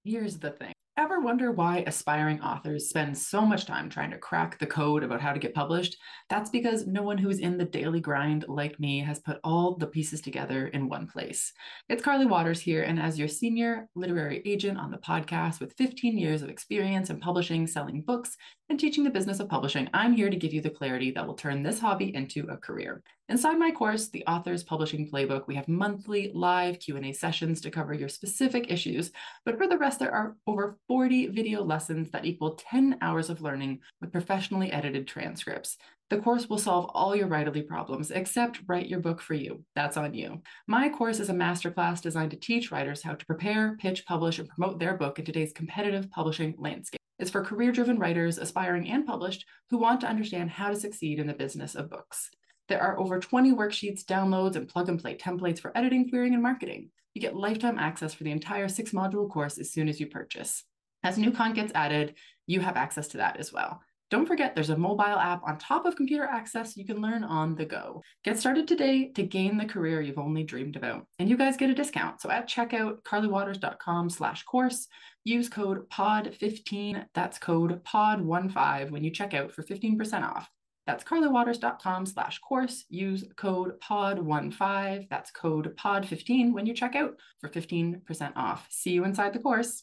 Here's the thing. Ever wonder why aspiring authors spend so much time trying to crack the code about how to get published? That's because no one who's in the daily grind like me has put all the pieces together in one place. It's Carly Waters here, and as your senior literary agent on the podcast with 15 years of experience in publishing, selling books, and teaching the business of publishing, I'm here to give you the clarity that will turn this hobby into a career. Inside my course, The Author's Publishing Playbook, we have monthly live Q&A sessions to cover your specific issues, but for the rest, there are over 40 video lessons that equal 10 hours of learning with professionally edited transcripts. The course will solve all your writerly problems, except write your book for you. That's on you. My course is a masterclass designed to teach writers how to prepare, pitch, publish, and promote their book in today's competitive publishing landscape. It's for career-driven writers, aspiring and published, who want to understand how to succeed in the business of books. There are over 20 worksheets, downloads, and plug-and-play templates for editing, querying, and marketing. You get lifetime access for the entire 6-module course as soon as you purchase. As new content gets added, you have access to that as well. Don't forget, there's a mobile app on top of computer access you can learn on the go. Get started today to gain the career you've only dreamed about. And you guys get a discount. So at checkout, carlywaters.com/course, use code POD15, that's code POD15 when you check out for 15% off. That's carlywaters.com/course. Use code POD15, that's code POD15 when you check out for 15% off. See you inside the course.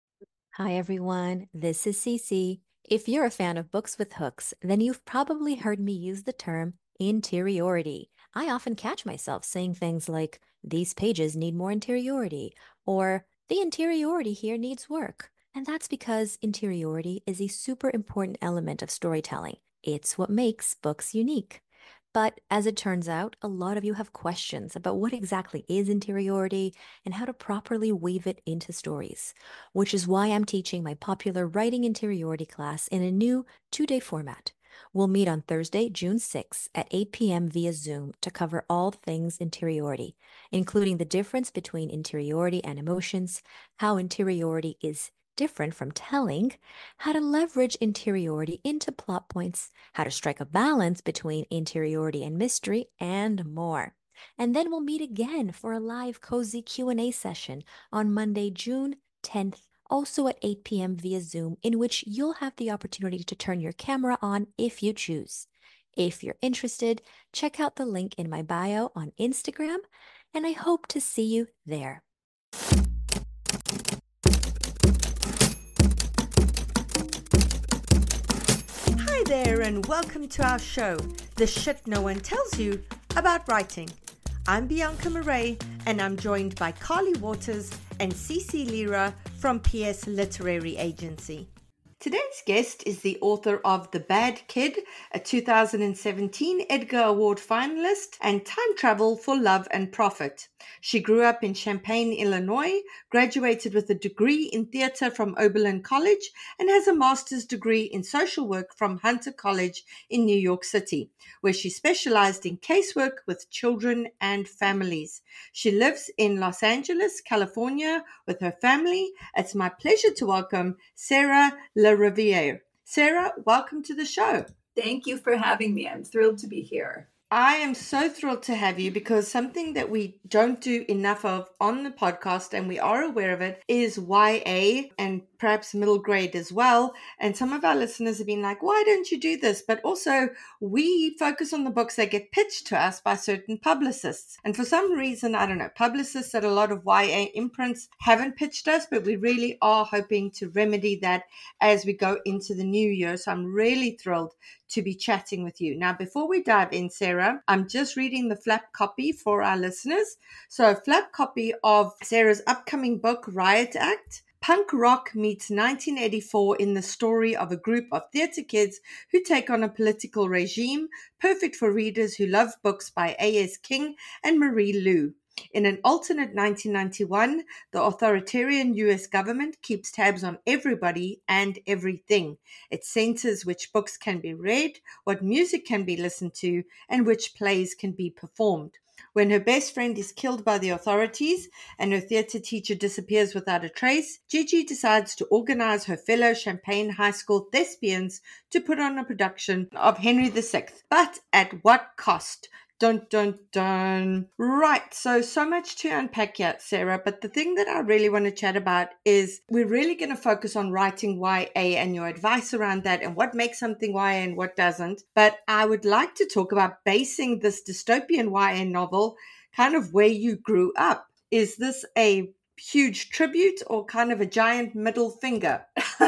Hi everyone, this is Cece. If you're a fan of books with hooks, then you've probably heard me use the term interiority. I often catch myself saying things like, these pages need more interiority, or the interiority here needs work. And that's because interiority is a super important element of storytelling. It's what makes books unique. But as it turns out, a lot of you have questions about what exactly is interiority and how to properly weave it into stories, which is why I'm teaching my popular Writing Interiority class in a new 2-day format. We'll meet on Thursday, June 6th at 8 p.m. via Zoom to cover all things interiority, including the difference between interiority and emotions, how interiority is different from telling, how to leverage interiority into plot points, how to strike a balance between interiority and mystery, and more. And then we'll meet again for a live cozy Q&A session on Monday, June 10th, also at 8 p.m. via Zoom, in which you'll have the opportunity to turn your camera on if you choose. If you're interested, check out the link in my bio on Instagram, and I hope to see you there. Hi there, and welcome to our show, The Shit No One Tells You About Writing. I'm Bianca Murray, and I'm joined by Carly Waters and Cece Lira from PS Literary Agency. Today's guest is the author of The Bad Kid, a 2017 Edgar Award finalist, and Time Travel for Love and Profit. She grew up in Champaign, Illinois, graduated with a degree in theater from Oberlin College, and has a master's degree in social work from Hunter College in New York City, where she specialized in casework with children and families. She lives in Los Angeles, California, with her family. It's my pleasure to welcome Sarah LaRiviere. Sarah, welcome to the show. Thank you for having me. I'm thrilled to be here. I am so thrilled to have you because something that we don't do enough of on the podcast, and we are aware of it, is YA and perhaps middle grade as well. And some of our listeners have been like, why don't you do this? But also we focus on the books that get pitched to us by certain publicists. And for some reason, I don't know, publicists at a lot of YA imprints haven't pitched us, but we really are hoping to remedy that as we go into the new year. So I'm really thrilled to be chatting with you. Now, before we dive in, Sarah, I'm just reading the flap copy for our listeners. So a flap copy of Sarah's upcoming book, Riot Act. Punk rock meets 1984 in the story of a group of theater kids who take on a political regime, perfect for readers who love books by A.S. King and Marie Lu. In an alternate 1991, the authoritarian U.S. government keeps tabs on everybody and everything. It censors which books can be read, what music can be listened to, and which plays can be performed. When her best friend is killed by the authorities and her theater teacher disappears without a trace, Gigi decides to organize her fellow Champaign High School thespians to put on a production of Henry VI. But at what cost? Dun, dun, dun. Right. So much to unpack here, Sarah. But the thing that I really want to chat about is we're really going to focus on writing YA and your advice around that and what makes something YA and what doesn't. But I would like to talk about basing this dystopian YA novel kind of where you grew up. Is this a huge tribute or kind of a giant middle finger?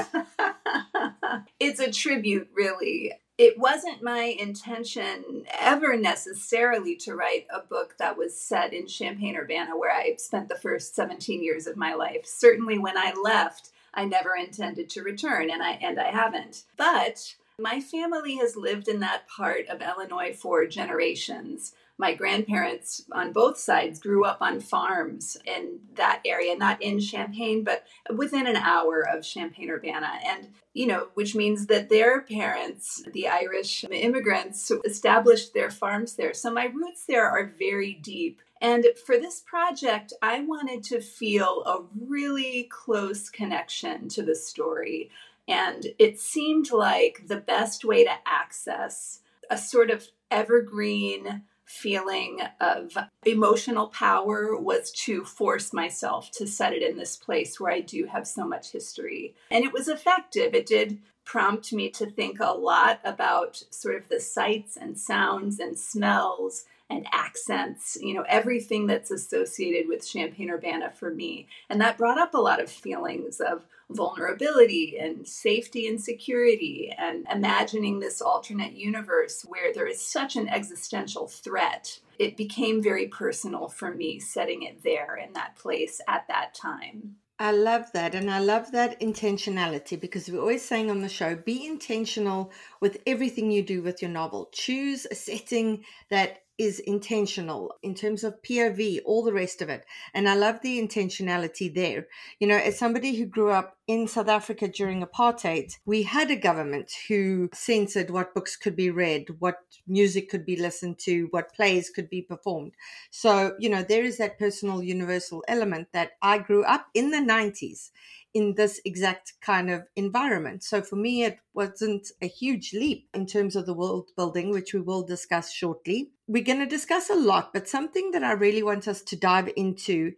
It's a tribute, really. It wasn't my intention ever necessarily to write a book that was set in Champaign-Urbana, where I spent the first 17 years of my life. Certainly when I left, I never intended to return, and I haven't. But my family has lived in that part of Illinois for generations. My grandparents on both sides grew up on farms in that area, not in Champaign, but within an hour of Champaign-Urbana. And, which means that their parents, the Irish immigrants, established their farms there. So my roots there are very deep. And for this project, I wanted to feel a really close connection to the story. And it seemed like the best way to access a sort of evergreen feeling of emotional power was to force myself to set it in this place where I do have so much history. And it was effective. It did prompt me to think a lot about sort of the sights and sounds and smells and accents, everything that's associated with Champaign-Urbana for me. And that brought up a lot of feelings of vulnerability and safety and security and imagining this alternate universe where there is such an existential threat. It became very personal for me setting it there in that place at that time. I love that. And I love that intentionality because we're always saying on the show, be intentional with everything you do with your novel. Choose a setting that is intentional in terms of POV, all the rest of it. And I love the intentionality there. As somebody who grew up in South Africa during apartheid, we had a government who censored what books could be read, what music could be listened to, what plays could be performed. So, there is that personal universal element that I grew up in the 90s in this exact kind of environment. So for me, it wasn't a huge leap in terms of the world building, which we will discuss shortly. We're going to discuss a lot, but something that I really want us to dive into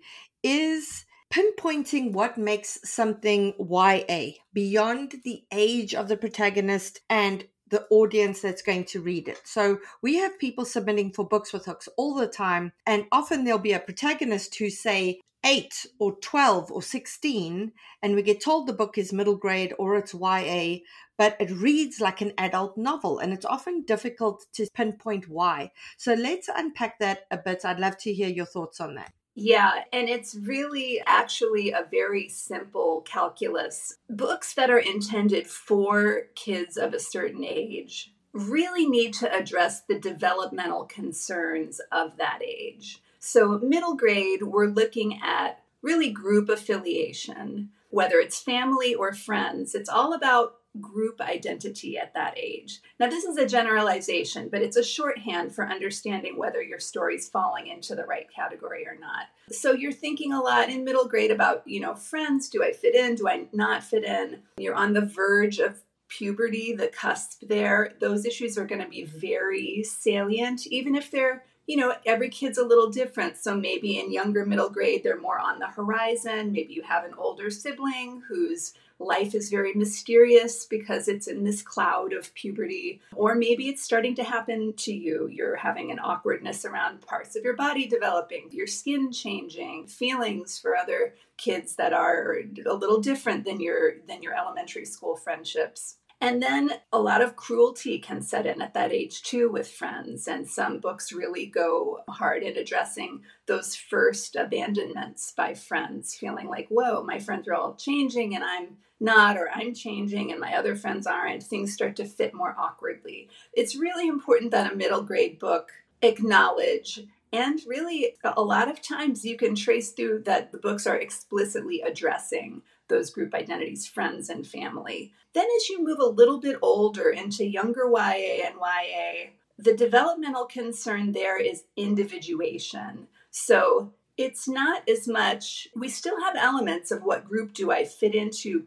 is pinpointing what makes something YA beyond the age of the protagonist and the audience that's going to read it. So we have people submitting for Books with Hooks all the time, and often there'll be a protagonist who say 8 or 12 or 16, and we get told the book is middle grade or it's YA, but it reads like an adult novel, and it's often difficult to pinpoint why. So let's unpack that a bit. I'd love to hear your thoughts on that. Yeah, and it's really actually a very simple calculus. Books that are intended for kids of a certain age really need to address the developmental concerns of that age. So middle grade, we're looking at really group affiliation, whether it's family or friends. It's all about group identity at that age. Now, this is a generalization, but it's a shorthand for understanding whether your story's falling into the right category or not. So you're thinking a lot in middle grade about, friends. Do I fit in? Do I not fit in? You're on the verge of puberty, the cusp there. Those issues are going to be very salient, even if they're every kid's a little different. So maybe in younger middle grade, they're more on the horizon. Maybe you have an older sibling whose life is very mysterious because it's in this cloud of puberty. Or maybe it's starting to happen to you. You're having an awkwardness around parts of your body developing, your skin changing, feelings for other kids that are a little different than your elementary school friendships. And then a lot of cruelty can set in at that age too with friends. And some books really go hard at addressing those first abandonments by friends, feeling like, whoa, my friends are all changing and I'm not, or I'm changing and my other friends aren't. Things start to fit more awkwardly. It's really important that a middle grade book acknowledge, and really a lot of times you can trace through that the books are explicitly addressing those group identities, friends and family. Then as you move a little bit older into younger YA and YA, the developmental concern there is individuation. So it's not as much, we still have elements of what group do I fit into, but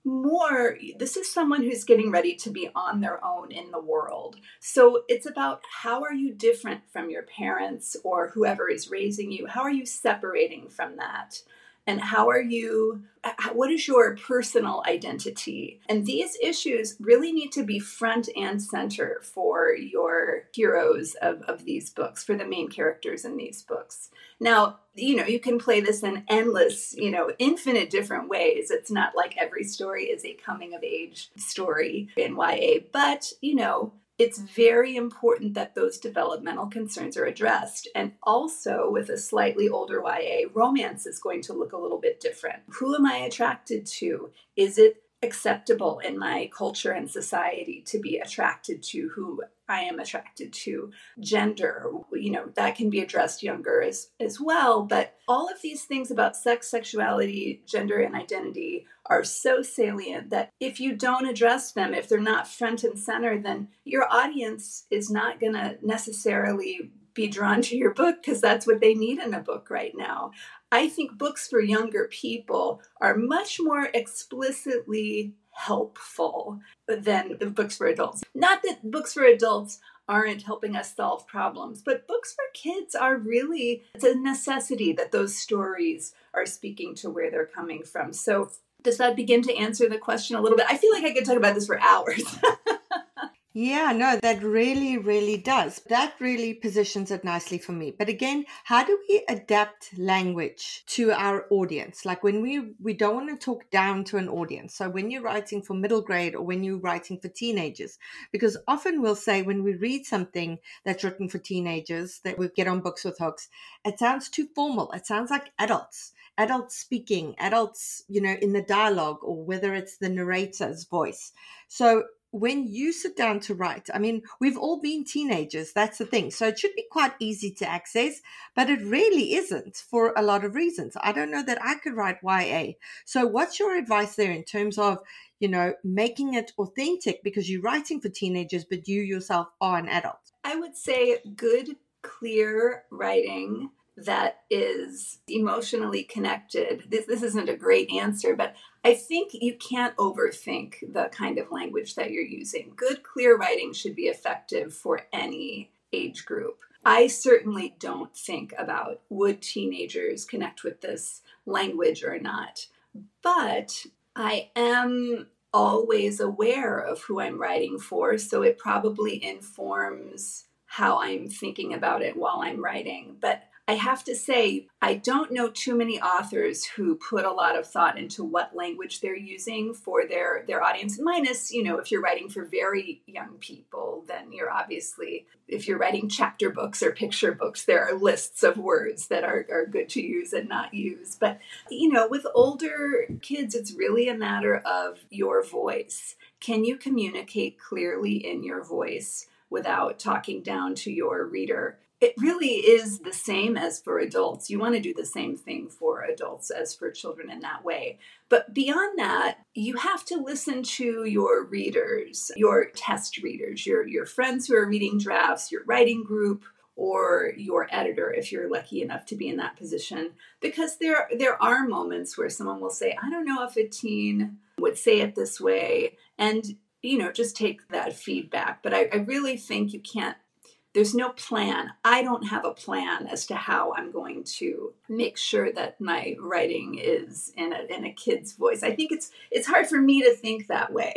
this is someone who's getting ready to be on their own in the world. So it's about, how are you different from your parents or whoever is raising you? How are you separating from that? And what is your personal identity? And these issues really need to be front and center for your heroes of these books, for the main characters in these books. Now, you can play this in endless, infinite different ways. It's not like every story is a coming of age story in YA, but, it's very important that those developmental concerns are addressed. And also, with a slightly older YA, romance is going to look a little bit different. Who am I attracted to? Is it acceptable in my culture and society to be attracted to who I am attracted to? Gender, that can be addressed younger as well. But all of these things about sex, sexuality, gender, and identity are so salient that if you don't address them, if they're not front and center, then your audience is not going to necessarily be drawn to your book, because that's what they need in a book right now. I think books for younger people are much more explicitly helpful than the books for adults. Not that books for adults aren't helping us solve problems, but books for kids are really, it's a necessity that those stories are speaking to where they're coming from. So does that begin to answer the question a little bit? I feel like I could talk about this for hours. Yeah, no, that really, really does. That really positions it nicely for me. But again, how do we adapt language to our audience? Like when we don't want to talk down to an audience. So when you're writing for middle grade or when you're writing for teenagers, because often we'll say when we read something that's written for teenagers that we get on Books with Hooks, it sounds too formal. It sounds like adults speaking, adults, in the dialogue, or whether it's the narrator's voice. So when you sit down to write, we've all been teenagers. That's the thing. So it should be quite easy to access, but it really isn't for a lot of reasons. I don't know that I could write YA. So what's your advice there in terms of, making it authentic, because you're writing for teenagers, but you yourself are an adult? I would say good, clear writing that is emotionally connected. This isn't a great answer, but I think you can't overthink the kind of language that you're using. Good, clear writing should be effective for any age group. I certainly don't think about, would teenagers connect with this language or not? But I am always aware of who I'm writing for, so it probably informs how I'm thinking about it while I'm writing. But I have to say, I don't know too many authors who put a lot of thought into what language they're using for their audience. Minus, if you're writing for very young people, then you're obviously, if you're writing chapter books or picture books, there are lists of words that are good to use and not use. But, with older kids, it's really a matter of your voice. Can you communicate clearly in your voice without talking down to your reader? It really is the same as for adults. You want to do the same thing for adults as for children in that way. But beyond that, you have to listen to your readers, your test readers, your friends who are reading drafts, your writing group, or your editor, if you're lucky enough to be in that position. Because there are moments where someone will say, I don't know if a teen would say it this way. And, just take that feedback. But I really think you can't, there's no plan. I don't have a plan as to how I'm going to make sure that my writing is in a kid's voice. I think it's hard for me to think that way.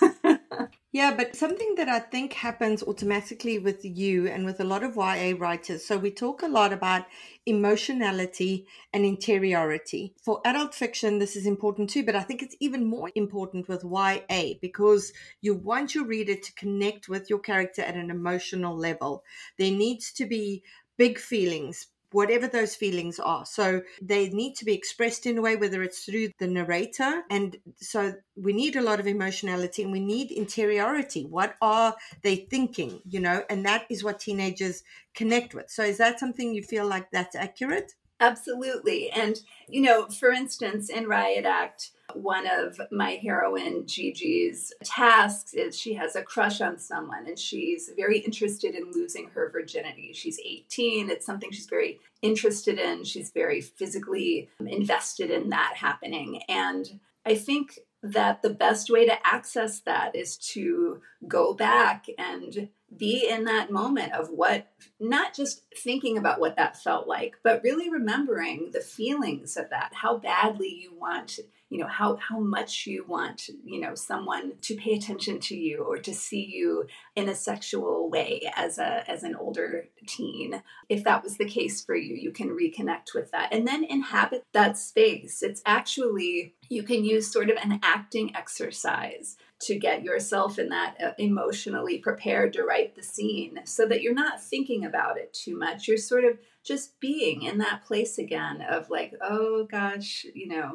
Yeah, but something that I think happens automatically with you and with a lot of YA writers. So we talk a lot about emotionality and interiority. For adult fiction, this is important too, but I think it's even more important with YA because you want your reader to connect with your character at an emotional level. There needs to be big feelings, whatever those feelings are. So they need to be expressed in a way, whether it's through the narrator. And so we need a lot of emotionality and we need interiority. What are they thinking, and that is what teenagers connect with. So is that something you feel like that's accurate? Absolutely. And, for instance, in Riot Act, one of my heroine, Gigi's tasks is she has a crush on someone and she's very interested in losing her virginity. She's 18. It's something she's very interested in. She's very physically invested in that happening. And I think that the best way to access that is to go back and be in that moment of what, not just thinking about what that felt like, but really remembering the feelings of that, how badly you want, how much you want, someone to pay attention to you or to see you in a sexual way as an older teen. If that was the case for you, you can reconnect with that and then inhabit that space. It's actually, you can use sort of an acting exercise to get yourself in that emotionally prepared to write the scene so that you're not thinking about it too much. You're sort of just being in that place again of like, oh gosh,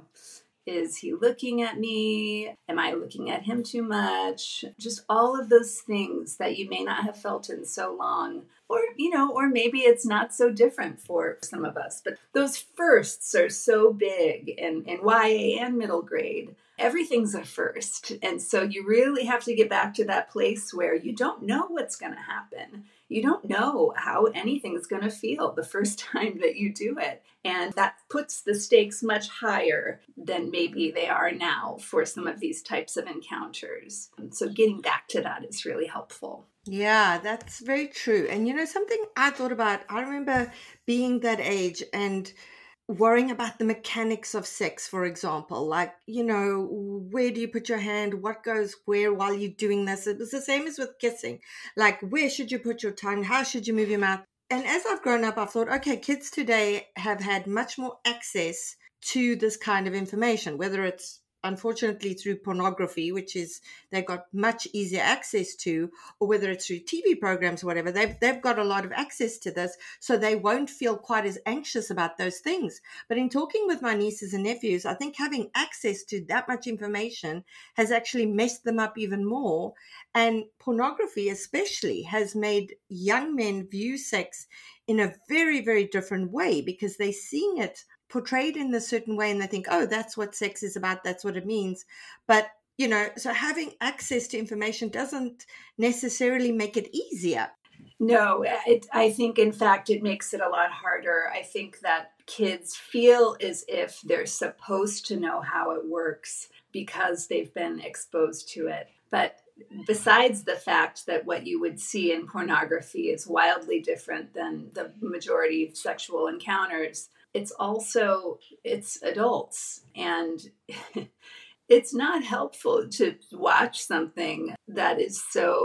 is he looking at me? Am I looking at him too much? Just all of those things that you may not have felt in so long. Or maybe it's not so different for some of us. But those firsts are so big in YA and middle grade. Everything's a first. And so you really have to get back to that place where you don't know what's going to happen. You don't know how anything's going to feel the first time that you do it. And that puts the stakes much higher than maybe they are now for some of these types of encounters. And so getting back to that is really helpful. Yeah, that's very true. And something I thought about, I remember being that age and worrying about the mechanics of sex, for example, like, where do you put your hand? What goes where while you're doing this? It was the same as with kissing. Like, where should you put your tongue? How should you move your mouth? And as I've grown up, I've thought, okay, kids today have had much more access to this kind of information, whether it's unfortunately through pornography, which is they've got much easier access to, or whether it's through TV programs or whatever, they've got a lot of access to this, so they won't feel quite as anxious about those things. But in talking with my nieces and nephews, I think having access to that much information has actually messed them up even more. And pornography especially has made young men view sex in a very, very different way because they're seeing it portrayed in a certain way and they think, oh, that's what sex is about, that's what it means. But so having access to information doesn't necessarily make it easier. No, I think in fact it makes it a lot harder. I think that kids feel as if they're supposed to know how it works because they've been exposed to it. But besides the fact that what you would see in pornography is wildly different than the majority of sexual encounters, it's adults, and it's not helpful to watch something that is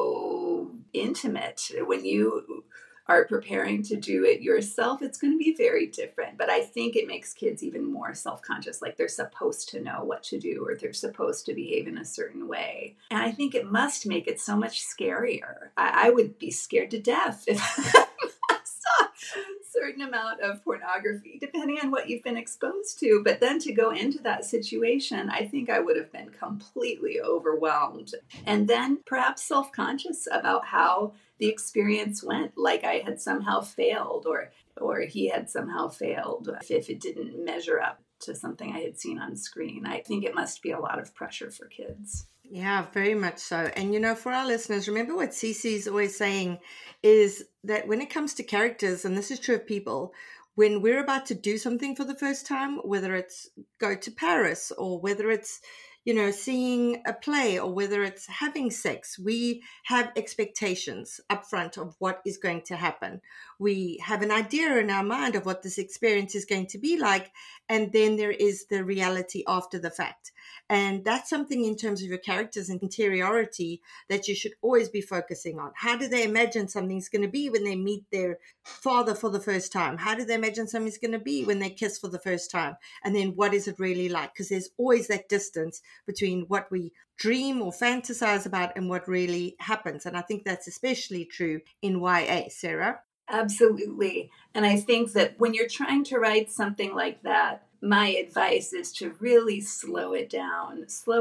so intimate. When you are preparing to do it yourself, it's going to be very different. But I think it makes kids even more self-conscious, like they're supposed to know what to do or they're supposed to behave in a certain way. And I think it must make it so much scarier. I would be scared to death if I saw certain amount of pornography, depending on what you've been exposed to. But then to go into that situation, I think I would have been completely overwhelmed. And then perhaps self-conscious about how the experience went, like I had somehow failed or he had somehow failed if it didn't measure up to something I had seen on screen. I think it must be a lot of pressure for kids. Yeah, very much so. And, for our listeners, remember what Cece's always saying is that when it comes to characters, and this is true of people, when we're about to do something for the first time, whether it's go to Paris or whether it's, seeing a play or whether it's having sex, we have expectations up front of what is going to happen. We have an idea in our mind of what this experience is going to be like, and then there is the reality after the fact. And that's something in terms of your characters and interiority that you should always be focusing on. How do they imagine something's going to be when they meet their father for the first time? How do they imagine something's going to be when they kiss for the first time? And then what is it really like? Because there's always that distance between what we dream or fantasize about and what really happens. And I think that's especially true in YA. Sarah? Absolutely. And I think that when you're trying to write something like that, my advice is to really slow it down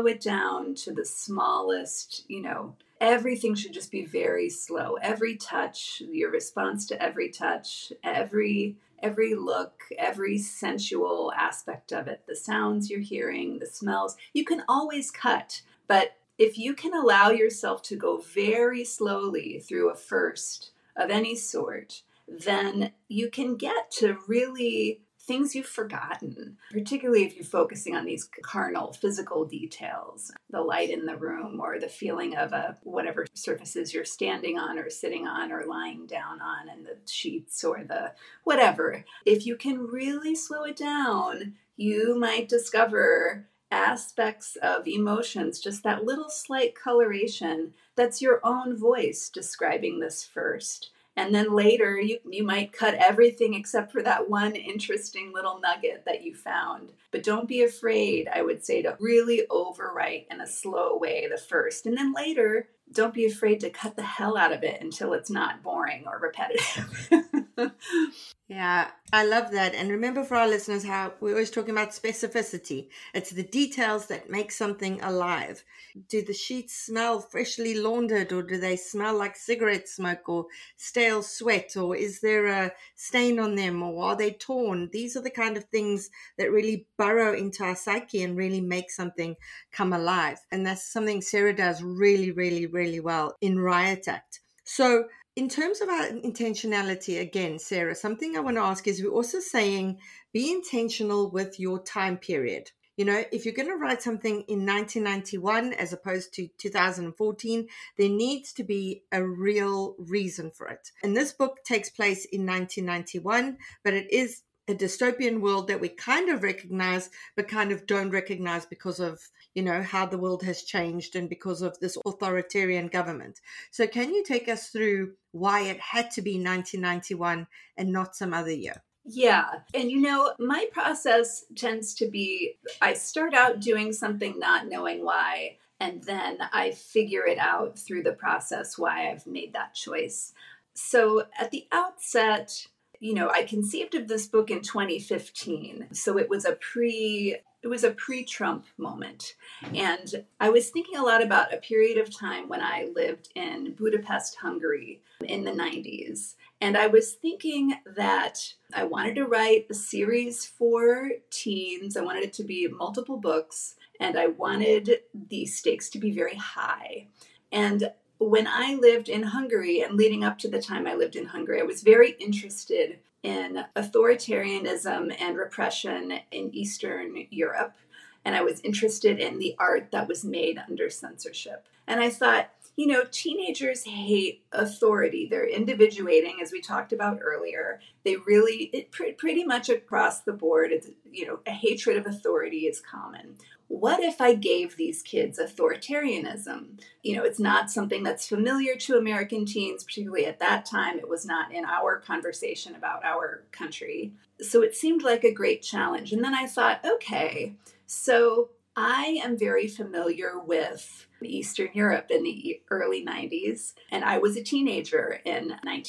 to the smallest, everything should just be very slow. Every touch, your response to every touch, every look, every sensual aspect of it, the sounds you're hearing, the smells, you can always cut. But if you can allow yourself to go very slowly through a first of any sort, then you can get to really things you've forgotten, particularly if you're focusing on these carnal physical details, the light in the room or the feeling of whatever surfaces you're standing on or sitting on or lying down on, and the sheets or the whatever. If you can really slow it down, you might discover aspects of emotions, just that little slight coloration that's your own voice describing this first. And then later, you might cut everything except for that one interesting little nugget that you found. But don't be afraid, I would say, to really overwrite in a slow way the first. And then later, don't be afraid to cut the hell out of it until it's not boring or repetitive. Yeah, I love that. And remember, for our listeners, how we're always talking about specificity. It's the details that make something alive. Do the sheets smell freshly laundered, or do they smell like cigarette smoke or stale sweat, or is there a stain on them, or are they torn? These are the kind of things that really burrow into our psyche and really make something come alive. And that's something Sarah does really, really, really well in Riot Act. So in terms of our intentionality, again, Sarah, something I want to ask is, we're also saying be intentional with your time period. You know, if you're going to write something in 1991 as opposed to 2014, there needs to be a real reason for it. And this book takes place in 1991, but it is a dystopian world that we kind of recognize, but kind of don't recognize because of, you know, how the world has changed and because of this authoritarian government. So can you take us through why it had to be 1991 and not some other year? Yeah. And you know, my process tends to be, I start out doing something not knowing why, and then I figure it out through the process why I've made that choice. So at the outset, you know, I conceived of this book in 2015. So it was a pre-Trump moment. And I was thinking a lot about a period of time when I lived in Budapest, Hungary in the 90s. And I was thinking that I wanted to write a series for teens. I wanted it to be multiple books, and I wanted the stakes to be very high. And when I lived in Hungary, and leading up to the time I lived in Hungary, I was very interested in authoritarianism and repression in Eastern Europe. And I was interested in the art that was made under censorship. And I thought, you know, teenagers hate authority. They're individuating, as we talked about earlier. They really, pretty much across the board, it's, you know, a hatred of authority is common. What if I gave these kids authoritarianism? You know, it's not something that's familiar to American teens, particularly at that time. It was not in our conversation about our country. So it seemed like a great challenge. And then I thought, okay, so I am very familiar with Eastern Europe in the early 90s, and I was a teenager in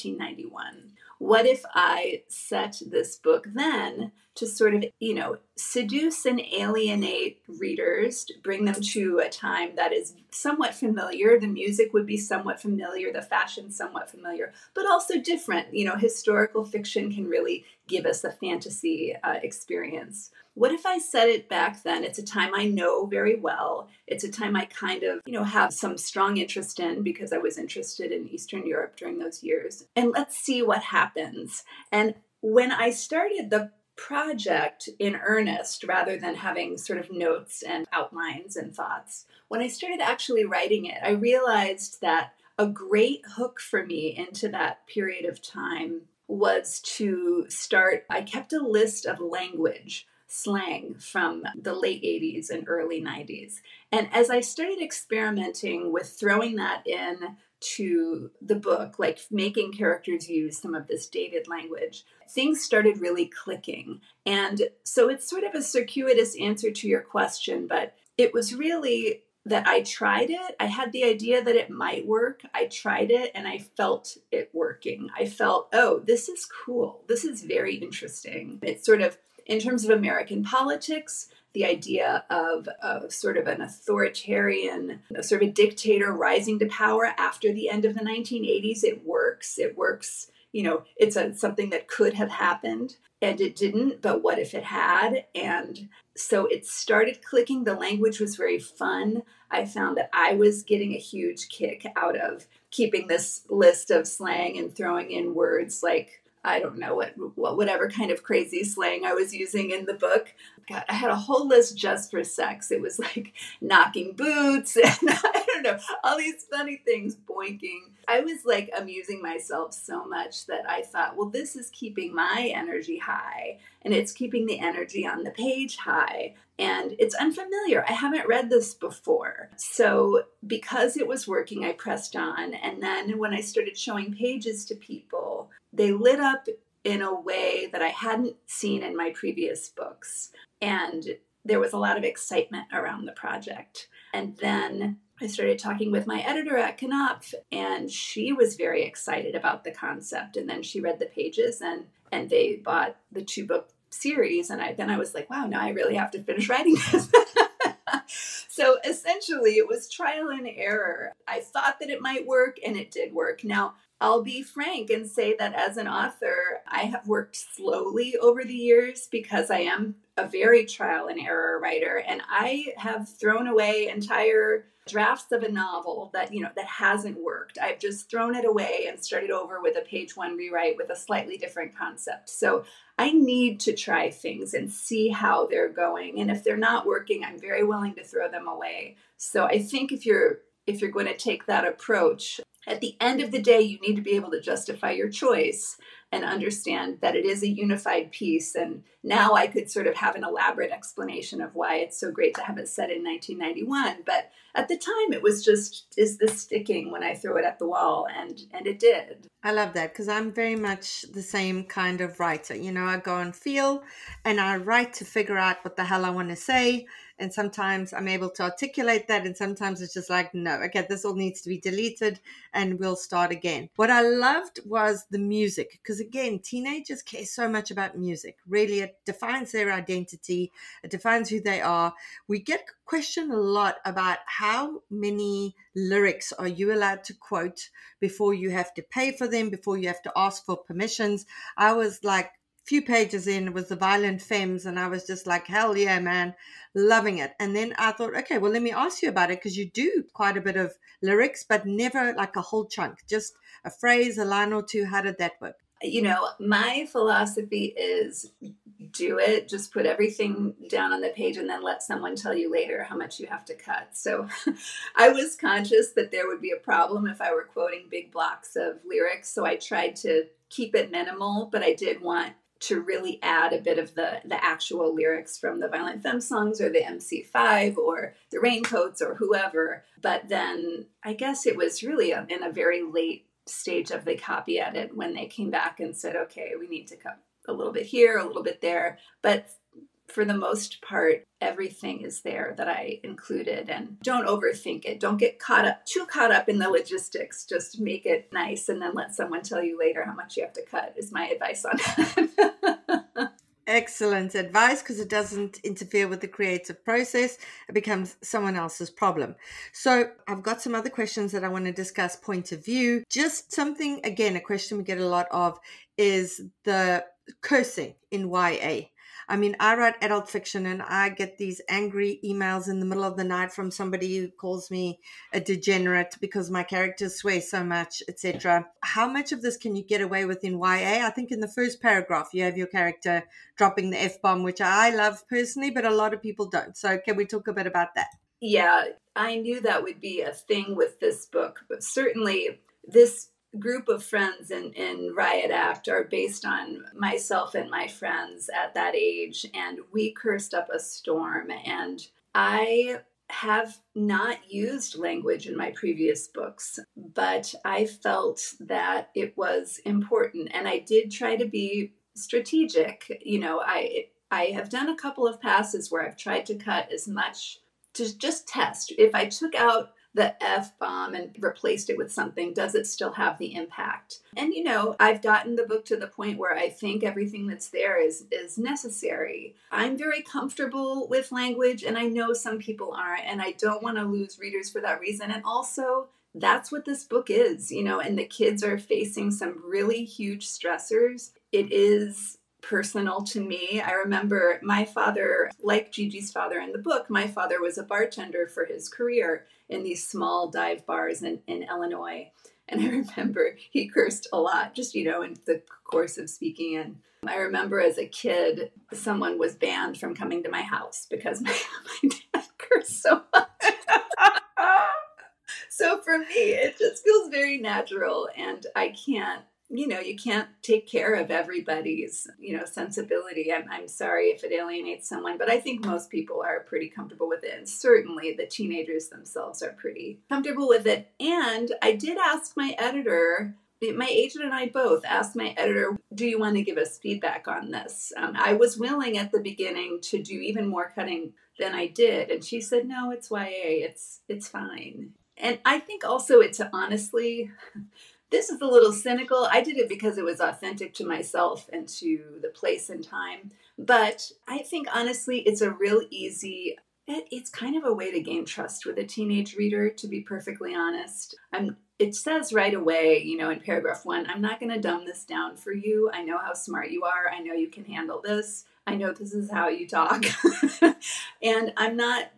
1991. What if I set this book then to sort of, you know, seduce and alienate readers, bring them to a time that is somewhat familiar. The music would be somewhat familiar, the fashion somewhat familiar, but also different. You know, historical fiction can really give us a fantasy experience. What if I set it back then? It's a time I know very well. It's a time I kind of, you know, have some strong interest in because I was interested in Eastern Europe during those years. And let's see what happens. And when I started the project in earnest, rather than having sort of notes and outlines and thoughts, when I started actually writing it, I realized that a great hook for me into that period of time was to start, I kept a list of language, slang from the late 80s and early 90s. And as I started experimenting with throwing that in to the book, like making characters use some of this dated language, things started really clicking. And so it's sort of a circuitous answer to your question, but it was really that I tried it. I had the idea that it might work. I tried it and I felt it working. I felt, oh, this is cool. This is very interesting. It's sort of, in terms of American politics, the idea of sort of an authoritarian, sort of a dictator rising to power after the end of the 1980s, it works. It works. You know, it's something that could have happened and it didn't, but what if it had? And so it started clicking. The language was very fun. I found that I was getting a huge kick out of keeping this list of slang and throwing in words like I don't know whatever kind of crazy slang I was using in the book. God, I had a whole list just for sex. It was like knocking boots and I don't know, all these funny things, boinking. I was like amusing myself so much that I thought, well, this is keeping my energy high and it's keeping the energy on the page high. And it's unfamiliar. I haven't read this before. So because it was working, I pressed on. And then when I started showing pages to people, they lit up in a way that I hadn't seen in my previous books. And there was a lot of excitement around the project. And then I started talking with my editor at Knopf, and she was very excited about the concept. And then she read the pages and they bought the 2-book series. And I was like, wow, now I really have to finish writing this. So essentially it was trial and error. I thought that it might work and it did work. Now, I'll be frank and say that as an author, I have worked slowly over the years because I am a very trial and error writer. And I have thrown away entire drafts of a novel that hasn't worked. I've just thrown it away and started over with a page 1 rewrite with a slightly different concept. So I need to try things and see how they're going. And if they're not working, I'm very willing to throw them away. So I think if you're going to take that approach, at the end of the day, you need to be able to justify your choice and understand that it is a unified piece. And now I could sort of have an elaborate explanation of why it's so great to have it set in 1991. But at the time, it was just, is this sticking when I throw it at the wall? And it did. I love that because I'm very much the same kind of writer. I go and feel and I write to figure out what the hell I want to say. And sometimes I'm able to articulate that. And sometimes it's just like, no, okay, this all needs to be deleted and we'll start again. What I loved was the music because, again, teenagers care so much about music. Really, it defines their identity. It defines who they are. We get questioned a lot about how many lyrics are you allowed to quote before you have to pay for them, before you have to ask for permissions. I was like, few pages in, it was the Violent Femmes, and I was just like, hell yeah, man, loving it. And then I thought, okay, well, let me ask you about it, because you do quite a bit of lyrics, but never like a whole chunk, just a phrase, a line or two. How did that work? My philosophy is do it, just put everything down on the page and then let someone tell you later how much you have to cut. So I was conscious that there would be a problem if I were quoting big blocks of lyrics. So I tried to keep it minimal, but I did want to really add a bit of the actual lyrics from the Violent Femmes songs or the MC5 or the Raincoats or whoever. But then I guess it was really in a very late stage of the copy edit when they came back and said, okay, we need to cut a little bit here, a little bit there. But for the most part, everything is there that I included, and don't overthink it. Don't get too caught up in the logistics. Just make it nice and then let someone tell you later how much you have to cut is my advice on that. Excellent advice, because it doesn't interfere with the creative process. It becomes someone else's problem. So I've got some other questions that I want to discuss. Point of view, just something, again, a question we get a lot of is the cursing in YA. I mean, I write adult fiction and I get these angry emails in the middle of the night from somebody who calls me a degenerate because my characters swear so much, etc. How much of this can you get away with in YA? I think in the first paragraph, you have your character dropping the F-bomb, which I love personally, but a lot of people don't. So can we talk a bit about that? Yeah, I knew that would be a thing with this book, but certainly this group of friends in Riot Act are based on myself and my friends at that age, and we cursed up a storm. And I have not used language in my previous books, but I felt that it was important, and I did try to be strategic. I have done a couple of passes where I've tried to cut as much to just test. If I took out the F-bomb and replaced it with something, does it still have the impact? And, I've gotten the book to the point where I think everything that's there is necessary. I'm very comfortable with language, and I know some people aren't, and I don't want to lose readers for that reason. And also, that's what this book is, and the kids are facing some really huge stressors. It is personal to me. I remember my father, like Gigi's father in the book, my father was a bartender for his career in these small dive bars in Illinois. And I remember he cursed a lot, just, in the course of speaking. And I remember as a kid, someone was banned from coming to my house because my dad cursed so much. So for me, it just feels very natural, and I can't, you can't take care of everybody's, sensibility. I'm sorry if it alienates someone, but I think most people are pretty comfortable with it. And certainly the teenagers themselves are pretty comfortable with it. And I did ask my editor, my agent and I both asked my editor, do you want to give us feedback on this? I was willing at the beginning to do even more cutting than I did. And she said, no, it's YA. It's fine. And I think also it's honestly, this is a little cynical. I did it because it was authentic to myself and to the place and time. But I think honestly, it's a real easy, it's kind of a way to gain trust with a teenage reader, to be perfectly honest. It says right away, in paragraph 1, I'm not going to dumb this down for you. I know how smart you are. I know you can handle this. I know this is how you talk. And I'm not,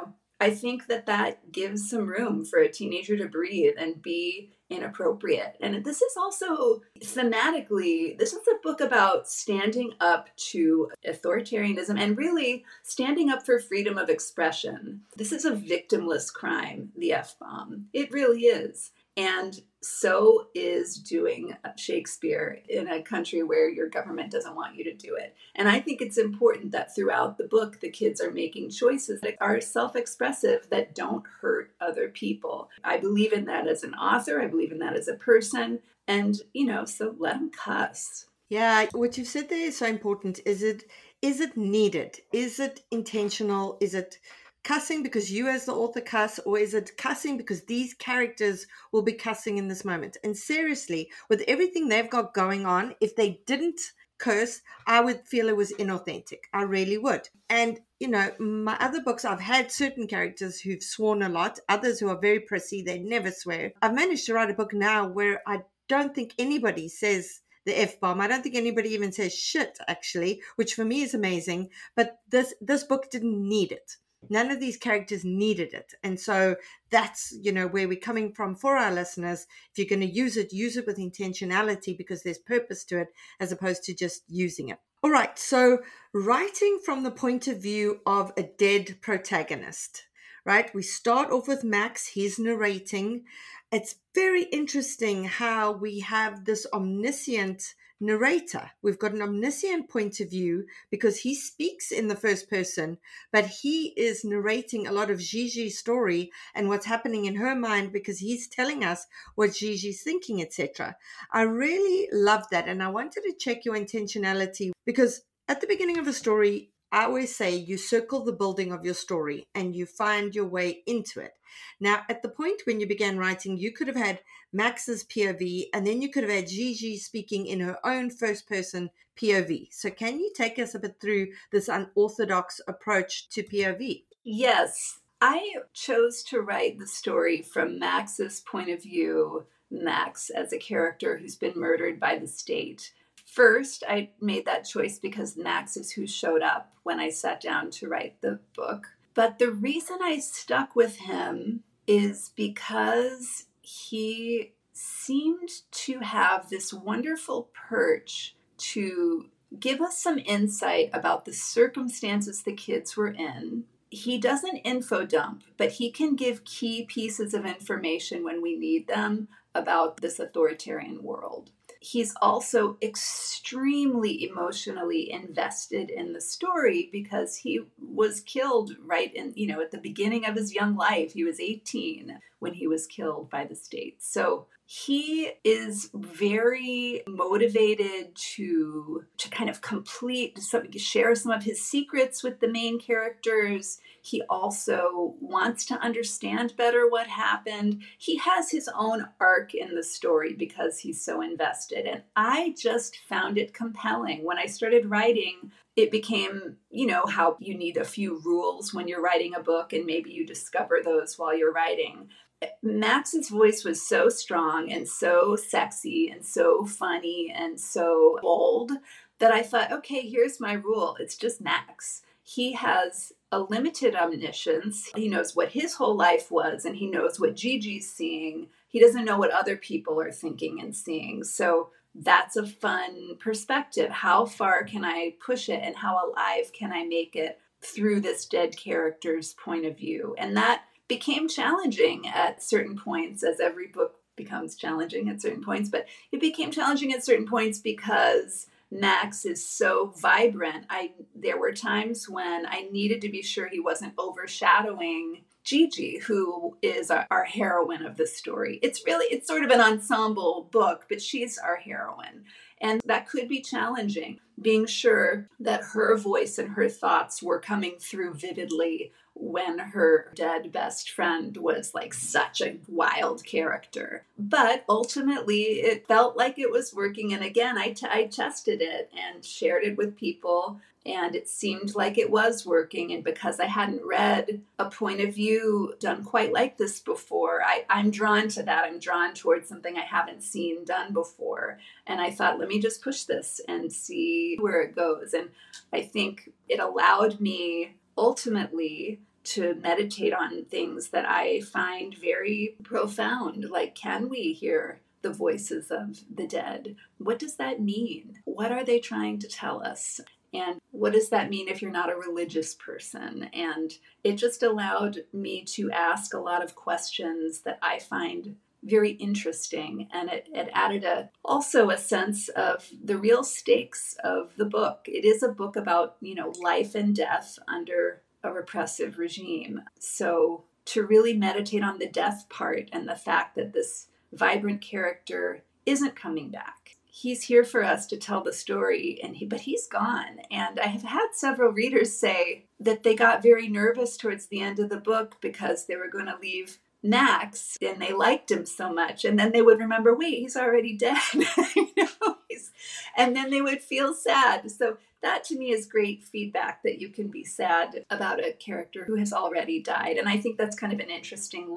I think that gives some room for a teenager to breathe and be inappropriate. And this is also thematically, this is a book about standing up to authoritarianism and really standing up for freedom of expression. This is a victimless crime, the F-bomb. It really is. And so is doing Shakespeare in a country where your government doesn't want you to do it. And I think it's important that throughout the book, the kids are making choices that are self-expressive, that don't hurt other people. I believe in that as an author. I believe in that as a person. And, so let them cuss. Yeah, what you've said there is so important. Is it needed? Is it intentional? Is it cussing because you as the author cuss, or is it cussing because these characters will be cussing in this moment? And seriously, with everything they've got going on, if they didn't curse, I would feel it was inauthentic. I really would. And, my other books, I've had certain characters who've sworn a lot, others who are very prissy, they never swear. I've managed to write a book now where I don't think anybody says the F-bomb. I don't think anybody even says shit, actually, which for me is amazing. But this book didn't need it. None of these characters needed it. And so that's, where we're coming from for our listeners. If you're going to use it with intentionality, because there's purpose to it, as opposed to just using it. All right. So writing from the point of view of a dead protagonist, right? We start off with Max. He's narrating. It's very interesting how we have this omniscient narrator. We've got an omniscient point of view because he speaks in the first person, but he is narrating a lot of Gigi's story and what's happening in her mind because he's telling us what Gigi's thinking, etc. I really love that, and I wanted to check your intentionality because at the beginning of a story, I always say you circle the building of your story and you find your way into it. Now, at the point when you began writing, you could have had Max's POV, and then you could have had Gigi speaking in her own first-person POV. So can you take us a bit through this unorthodox approach to POV? Yes. I chose to write the story from Max's point of view, Max as a character who's been murdered by the state. First, I made that choice because Max is who showed up when I sat down to write the book. But the reason I stuck with him is because he seemed to have this wonderful perch to give us some insight about the circumstances the kids were in. He doesn't info dump, but he can give key pieces of information when we need them about this authoritarian world. He's also extremely emotionally invested in the story because he was killed right in, at the beginning of his young life. He was 18 when he was killed by the state. So he is very motivated to kind of share some of his secrets with the main characters. He also wants to understand better what happened. He has his own arc in the story because he's so invested. And I just found it compelling. When I started writing, it became, how you need a few rules when you're writing a book, and maybe you discover those while you're writing. Max's voice was so strong and so sexy and so funny and so bold that I thought, okay, here's my rule. It's just Max. He has a limited omniscience. He knows what his whole life was, and he knows what Gigi's seeing. he doesn't know what other people are thinking and seeing. So that's a fun perspective. How far can I push it, and how alive can I make it through this dead character's point of view? And that became challenging at certain points, as every book becomes challenging at certain points, but it became challenging at certain points because Max is so vibrant. There were times when I needed to be sure he wasn't overshadowing Gigi, who is our heroine of the story. It's sort of an ensemble book, but she's our heroine. And that could be challenging, being sure that her voice and her thoughts were coming through vividly when her dead best friend was like such a wild character. But ultimately, it felt like it was working. And again, I tested it and shared it with people, and it seemed like it was working. And because I hadn't read a point of view done quite like this before, I'm drawn to that. I'm drawn towards something I haven't seen done before. And I thought, let me just push this and see where it goes. And I think it allowed me ultimately to meditate on things that I find very profound. Like, can we hear the voices of the dead? What does that mean? What are they trying to tell us? And what does that mean if you're not a religious person? And it just allowed me to ask a lot of questions that I find very interesting. And it added also a sense of the real stakes of the book. It is a book about, life and death under a repressive regime. So to really meditate on the death part and the fact that this vibrant character isn't coming back. He's here for us to tell the story, but he's gone. And I have had several readers say that they got very nervous towards the end of the book because they were going to leave Max and they liked him so much. And then they would remember, wait, he's already dead. And then they would feel sad. So that to me is great feedback, that you can be sad about a character who has already died. And I think that's kind of an interesting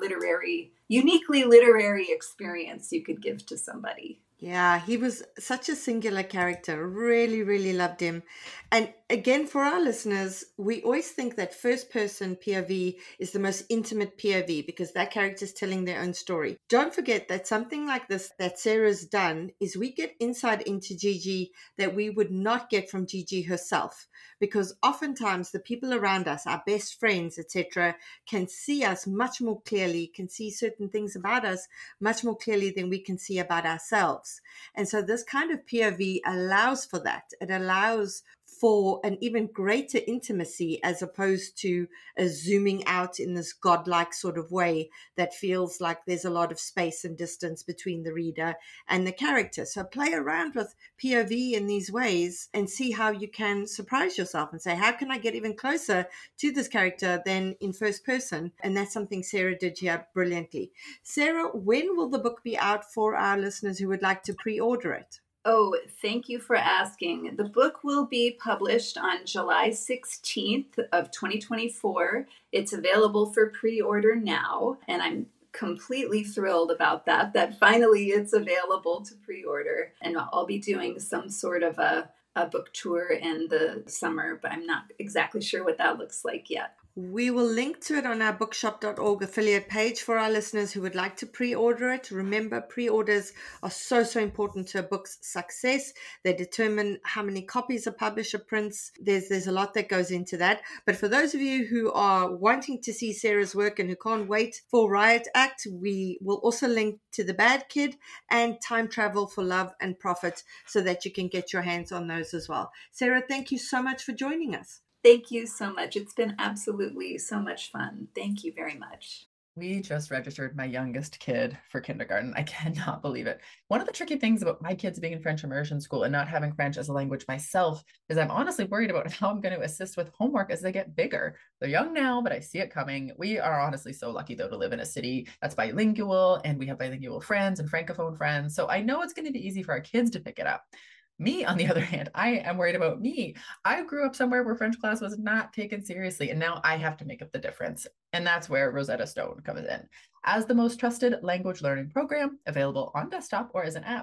uniquely literary experience you could give to somebody. Yeah, he was such a singular character. Really, really loved him. And again, for our listeners, we always think that first person POV is the most intimate POV because that character is telling their own story. Don't forget that something like this that Sarah's done is we get insight into Gigi that we would not get from Gigi herself, because oftentimes the people around us, our best friends, etc., can see us much more clearly, can see certain things about us much more clearly than we can see about ourselves. And so this kind of POV allows for that. It allows for an even greater intimacy as opposed to a zooming out in this godlike sort of way that feels like there's a lot of space and distance between the reader and the character. So play around with POV in these ways and see how you can surprise yourself and say, how can I get even closer to this character than in first person? And that's something Sarah did here brilliantly. Sarah, when will the book be out for our listeners who would like to pre-order it? Oh, thank you for asking. The book will be published on July 16th of 2024. It's available for pre-order now, and I'm completely thrilled about that finally it's available to pre-order. And I'll be doing some sort of a book tour in the summer, but I'm not exactly sure what that looks like yet. We will link to it on our bookshop.org affiliate page for our listeners who would like to pre-order it. Remember, pre-orders are so important to a book's success. They determine how many copies a publisher prints. There's a lot that goes into that. But for those of you who are wanting to see Sarah's work and who can't wait for Riot Act, we will also link to The Bad Kid and Time Travel for Love and Profit so that you can get your hands on those as well. Sarah, thank you so much for joining us. Thank you so much. It's been absolutely so much fun. Thank you very much. We just registered my youngest kid for kindergarten. I cannot believe it. One of the tricky things about my kids being in French immersion school and not having French as a language myself is I'm honestly worried about how I'm going to assist with homework as they get bigger. They're young now, but I see it coming. We are honestly so lucky, though, to live in a city that's bilingual, and we have bilingual friends and Francophone friends. So I know it's going to be easy for our kids to pick it up. Me, on the other hand, I am worried about me. I grew up somewhere where French class was not taken seriously, and now I have to make up the difference. And that's where Rosetta Stone comes in, as the most trusted language learning program available on desktop or as an app.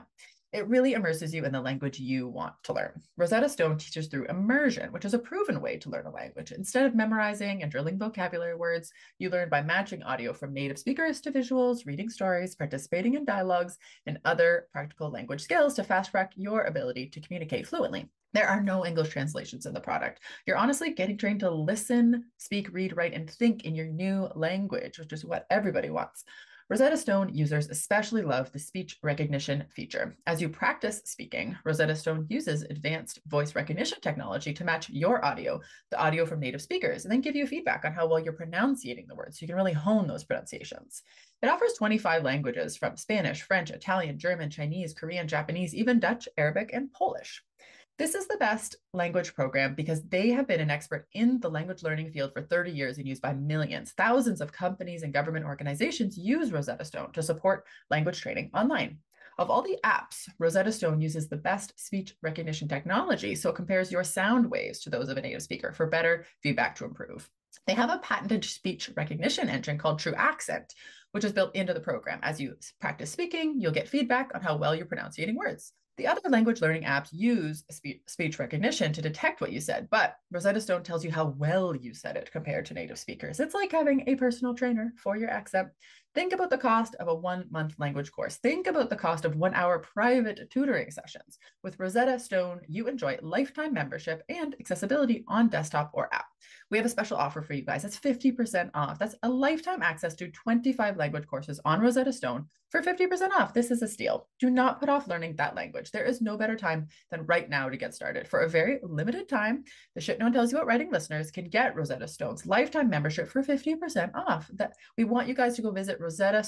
It really immerses you in the language you want to learn. Rosetta Stone teaches through immersion, which is a proven way to learn a language. Instead of memorizing and drilling vocabulary words, you learn by matching audio from native speakers to visuals, reading stories, participating in dialogues, and other practical language skills to fast track your ability to communicate fluently. There are no English translations in the product. You're honestly getting trained to listen, speak, read, write, and think in your new language, which is what everybody wants. Rosetta Stone users especially love the speech recognition feature. As you practice speaking, Rosetta Stone uses advanced voice recognition technology to match your audio, the audio from native speakers, and then give you feedback on how well you're pronunciating the words so you can really hone those pronunciations. It offers 25 languages from Spanish, French, Italian, German, Chinese, Korean, Japanese, even Dutch, Arabic, and Polish. This is the best language program because they have been an expert in the language learning field for 30 years and used by millions. Thousands of companies and government organizations use Rosetta Stone to support language training online. Of all the apps, Rosetta Stone uses the best speech recognition technology, so it compares your sound waves to those of a native speaker for better feedback to improve. They have a patented speech recognition engine called True Accent, which is built into the program. As you practice speaking, you'll get feedback on how well you're pronouncing words. The other language learning apps use speech recognition to detect what you said, but Rosetta Stone tells you how well you said it compared to native speakers. It's like having a personal trainer for your accent. Think about the cost of a 1-month language course. Think about the cost of 1-hour private tutoring sessions. With Rosetta Stone, you enjoy lifetime membership and accessibility on desktop or app. We have a special offer for you guys. That's 50% off. That's a lifetime access to 25 language courses on Rosetta Stone for 50% off. This is a steal. Do not put off learning that language. There is no better time than right now to get started. For a very limited time, the Shit No One Tells You About Writing listeners can get Rosetta Stone's lifetime membership for 50% off. We want you guys to go visit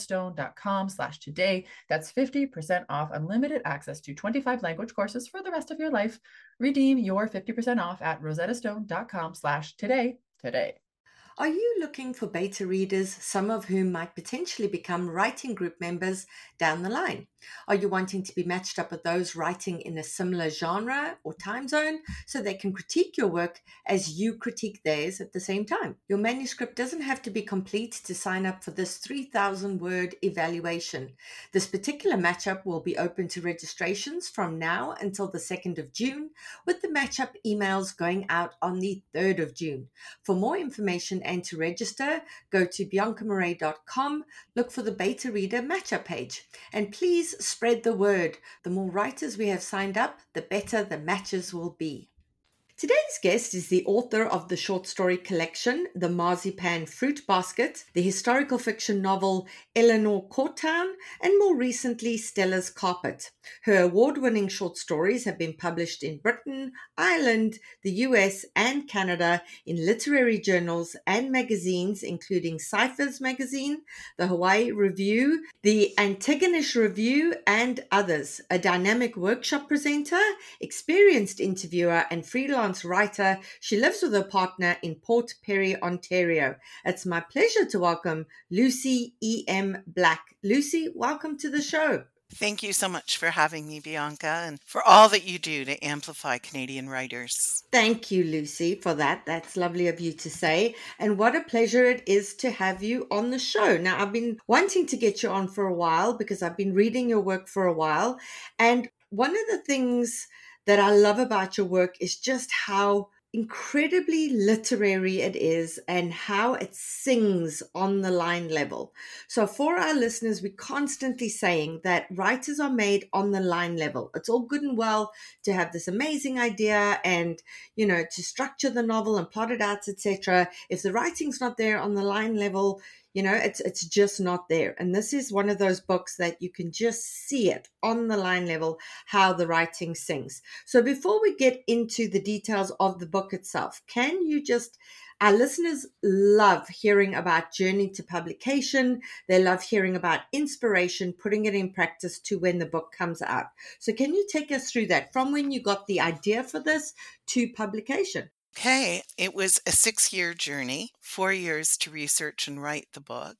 rosettastone.com/today. That's 50% off unlimited access to 25 language courses for the rest of your life. Redeem your 50% off at rosettastone.com/today today. Are you looking for beta readers, some of whom might potentially become writing group members down the line? Are you wanting to be matched up with those writing in a similar genre or time zone so they can critique your work as you critique theirs at the same time? Your manuscript doesn't have to be complete to sign up for this 3,000-word evaluation. This particular matchup will be open to registrations from now until the 2nd of June, with the matchup emails going out on the 3rd of June. For more information and to register, go to biancamurray.com, look for the beta reader matchup page, and please spread the word. The more writers we have signed up, the better the matches will be. Today's guest is the author of the short story collection, The Marzipan Fruit Basket, the historical fiction novel Eleanor Courttown, and more recently, Stella's Carpet. Her award-winning short stories have been published in Britain, Ireland, the US, and Canada in literary journals and magazines, including Cyphers Magazine, the Hawaii Review, the Antigonish Review, and others. A dynamic workshop presenter, experienced interviewer, and freelance writer, she lives with her partner in Port Perry, Ontario. It's my pleasure to welcome Lucy E.M. Black. Lucy, welcome to the show. Thank you so much for having me, Bianca, and for all that you do to amplify Canadian writers. Thank you, Lucy, for that. That's lovely of you to say. And what a pleasure it is to have you on the show. Now, I've been wanting to get you on for a while because I've been reading your work for a while. And one of the things that I love about your work is just how incredibly literary it is and how it sings on the line level. So for our listeners, we're constantly saying that writers are made on the line level. It's all good and well to have this amazing idea and, to structure the novel and plot it out, etc. If the writing's not there on the line level, it's just not there. And this is one of those books that you can just see it on the line level, how the writing sings. So before we get into the details of the book itself, can you our listeners love hearing about journey to publication. They love hearing about inspiration, putting it in practice to when the book comes out. So can you take us through that from when you got the idea for this to publication? Okay, it was a 6-year journey, 4 years to research and write the book,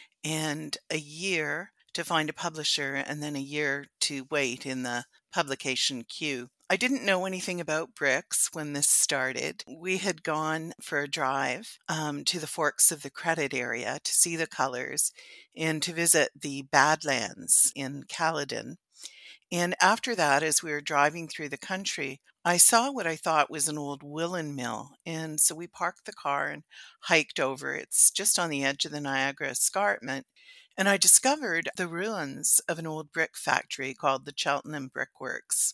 and a year to find a publisher, and then a year to wait in the publication queue. I didn't know anything about bricks when this started. We had gone for a drive to the Forks of the Credit area to see the colors and to visit the Badlands in Caledon. And after that, as we were driving through the country, I saw what I thought was an old woolen mill. And so we parked the car and hiked over. It's just on the edge of the Niagara Escarpment. And I discovered the ruins of an old brick factory called the Cheltenham Brickworks.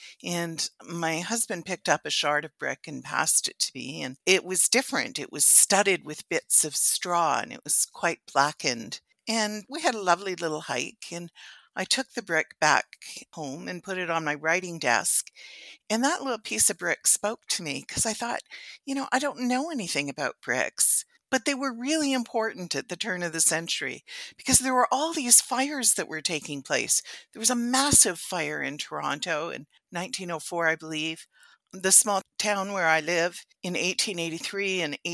And my husband picked up a shard of brick and passed it to me. And it was different. It was studded with bits of straw and it was quite blackened. And we had a lovely little hike. And I took the brick back home and put it on my writing desk. And that little piece of brick spoke to me because I thought, I don't know anything about bricks. But they were really important at the turn of the century because there were all these fires that were taking place. There was a massive fire in Toronto in 1904, I believe. The small town where I live in 1883 and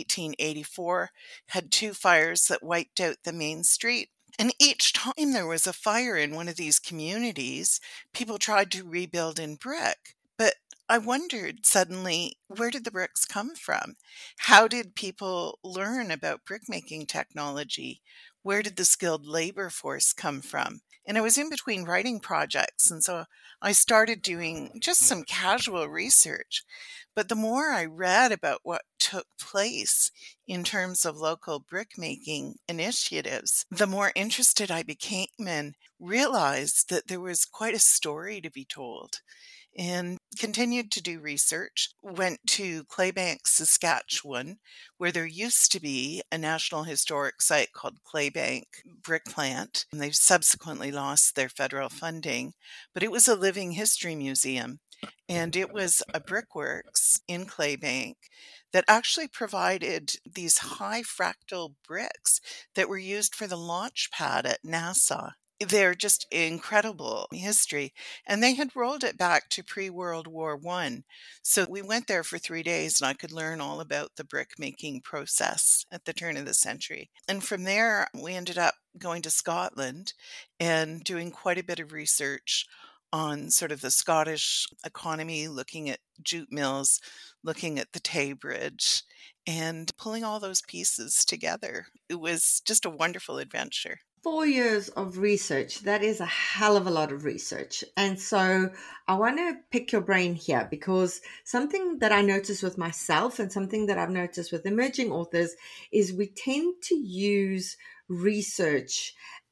1884 had two fires that wiped out the main street. And each time there was a fire in one of these communities, people tried to rebuild in brick. But I wondered suddenly, where did the bricks come from? How did people learn about brickmaking technology? Where did the skilled labor force come from? And I was in between writing projects, and so I started doing just some casual research. But the more I read about what took place in terms of local brickmaking initiatives, the more interested I became and realized that there was quite a story to be told. And continued to do research, went to Claybank, Saskatchewan, where there used to be a National Historic Site called Claybank Brick Plant. And they've subsequently lost their federal funding, but it was a living history museum. And it was a brickworks in Claybank that actually provided these high fractal bricks that were used for the launch pad at NASA. They're just incredible history. And they had rolled it back to pre-World War I. So we went there for 3 days and I could learn all about the brick making process at the turn of the century. And from there, we ended up going to Scotland and doing quite a bit of research on sort of the Scottish economy, looking at jute mills, looking at the Tay Bridge, and pulling all those pieces together. It was just a wonderful adventure. 4 years of research, that is a hell of a lot of research. And so I want to pick your brain here because something that I notice with myself and something that I've noticed with emerging authors is we tend to use research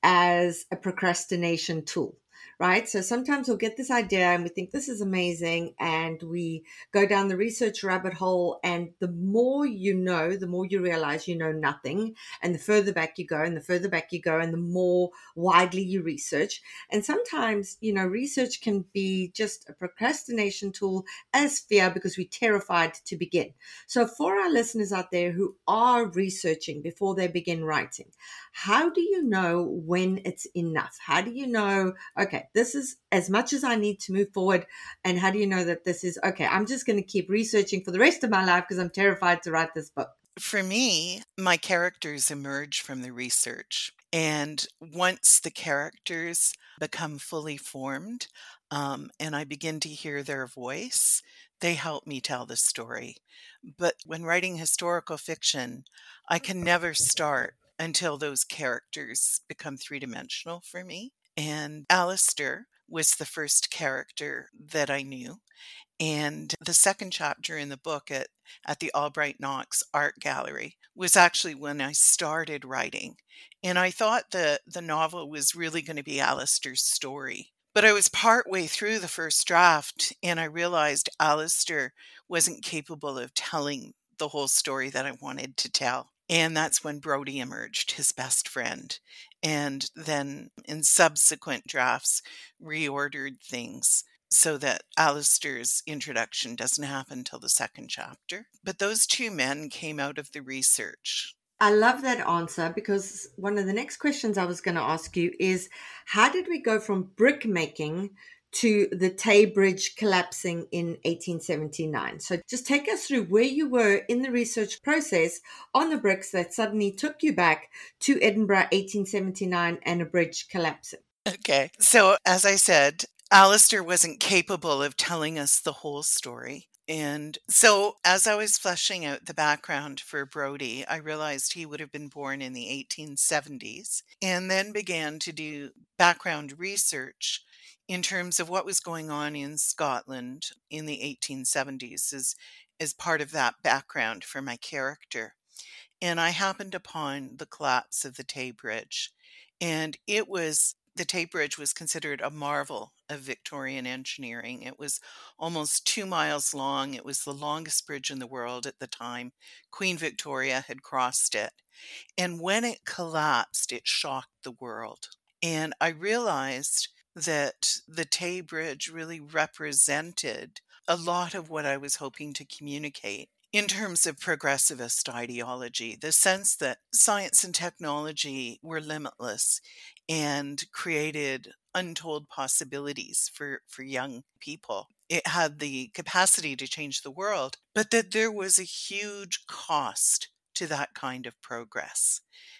as a procrastination tool. Right? So sometimes we'll get this idea and we think this is amazing and we go down the research rabbit hole, and the more you know, the more you realize you know nothing, and the further back you go and the further back you go and the more widely you research. And sometimes, research can be just a procrastination tool as fear because we're terrified to begin. So for our listeners out there who are researching before they begin writing, how do you know when it's enough? How do you know, okay, this is as much as I need to move forward? And how do you know that this is, okay, I'm just going to keep researching for the rest of my life because I'm terrified to write this book? For me, my characters emerge from the research. And once the characters become fully formed, and I begin to hear their voice, they help me tell the story. But when writing historical fiction, I can never start until those characters become three-dimensional for me. And Alistair was the first character that I knew. And the second chapter in the book at the Albright Knox Art Gallery was actually when I started writing. And I thought the novel was really going to be Alistair's story. But I was partway through the first draft and I realized Alistair wasn't capable of telling the whole story that I wanted to tell. And that's when Brodie emerged, his best friend. And then in subsequent drafts, reordered things so that Alistair's introduction doesn't happen till the second chapter. But those two men came out of the research. I love that answer because one of the next questions I was going to ask you is, how did we go from brick making to the Tay Bridge collapsing in 1879? So just take us through where you were in the research process on the bricks that suddenly took you back to Edinburgh 1879 and a bridge collapsing. Okay. So as I said, Alistair wasn't capable of telling us the whole story. And so as I was fleshing out the background for Brodie, I realized he would have been born in the 1870s, and then began to do background research in terms of what was going on in Scotland in the 1870s as part of that background for my character. And I happened upon the collapse of the Tay Bridge. And the Tay Bridge was considered a marvel of Victorian engineering. It was almost 2 miles long. It was the longest bridge in the world at the time. Queen Victoria had crossed it. And when it collapsed, it shocked the world. And I realized that the Tay Bridge really represented a lot of what I was hoping to communicate in terms of progressivist ideology, the sense that science and technology were limitless and created untold possibilities for young people. It had the capacity to change the world, but that there was a huge cost to that kind of progress.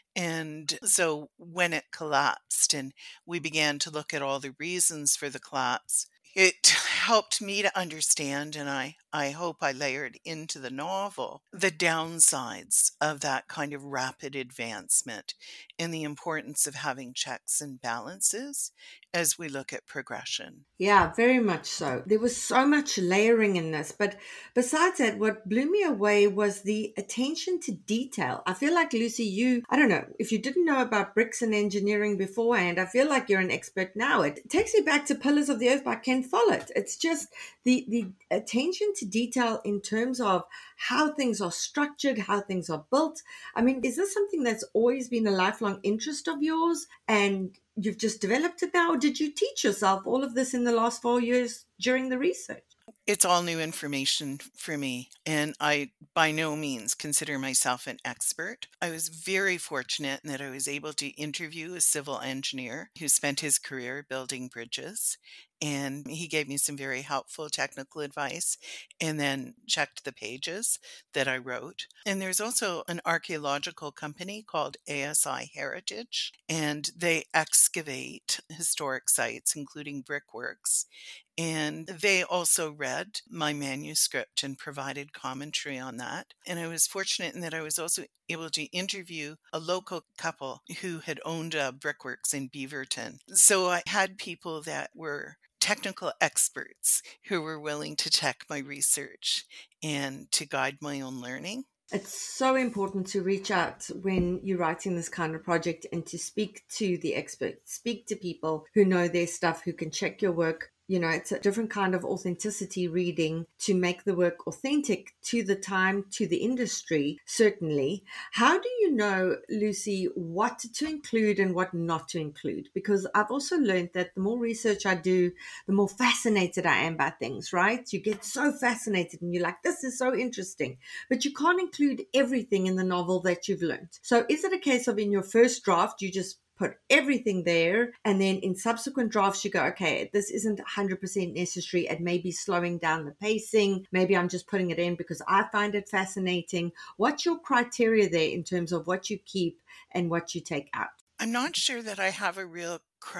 And so when it collapsed and we began to look at all the reasons for the collapse, it helped me to understand, and I hope I layered into the novel, the downsides of that kind of rapid advancement and the importance of having checks and balances as we look at progression. Yeah, very much so. There was so much layering in this. But besides that, what blew me away was the attention to detail. I feel like, Lucy, I don't know, if you didn't know about bricks and engineering beforehand, I feel like you're an expert now. It takes me back to Pillars of the Earth by Ken Follett. It's just the attention to detail in terms of how things are structured, how things are built. I mean, is this something that's always been a lifelong interest of yours and you've just developed it now? Or did you teach yourself all of this in the last 4 years during the research? It's all new information for me, and I by no means consider myself an expert. I was very fortunate in that I was able to interview a civil engineer who spent his career building bridges, and he gave me some very helpful technical advice and then checked the pages that I wrote. And there's also an archaeological company called ASI Heritage, and they excavate historic sites, including brickworks. And they also read my manuscript and provided commentary on that. And I was fortunate in that I was also able to interview a local couple who had owned brickworks in Beaverton. So I had people that were technical experts who were willing to check my research and to guide my own learning. It's so important to reach out when you're writing this kind of project and to speak to the experts, speak to people who know their stuff, who can check your work. You know, it's a different kind of authenticity reading to make the work authentic to the time, to the industry, certainly. How do you know, Lucy, what to include and what not to include? Because I've also learned that the more research I do, the more fascinated I am by things, right? You get so fascinated and you're like, this is so interesting, but you can't include everything in the novel that you've learned. So is it a case of in your first draft, you just put everything there, and then in subsequent drafts you go, okay, this isn't 100% necessary, and maybe slowing down the pacing, maybe I'm just putting it in because I find it fascinating? What's your criteria there in terms of what you keep and what you take out? I'm not sure that I have a real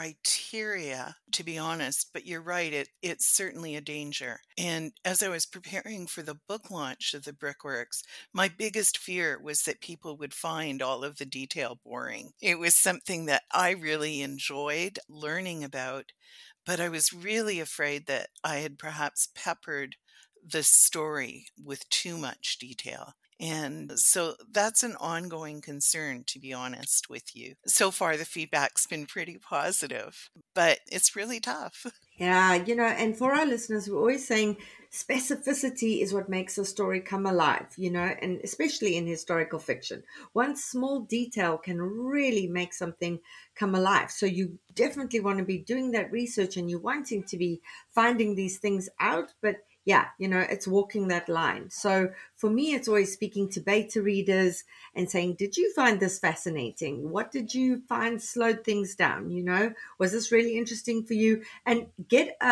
criteria, to be honest, but you're right. It's certainly a danger. And as I was preparing for the book launch of the Brickworks, my biggest fear was that people would find all of the detail boring. It was something that I really enjoyed learning about, but I was really afraid that I had perhaps peppered the story with too much detail. And so that's an ongoing concern, to be honest with you. So far, the feedback's been pretty positive, but it's really tough. Yeah, and for our listeners, we're always saying specificity is what makes a story come alive, and especially in historical fiction. One small detail can really make something come alive. So you definitely want to be doing that research and you're wanting to be finding these things out, but yeah, it's walking that line. So for me, it's always speaking to beta readers and saying, did you find this fascinating? What did you find slowed things down? Was this really interesting for you? And get a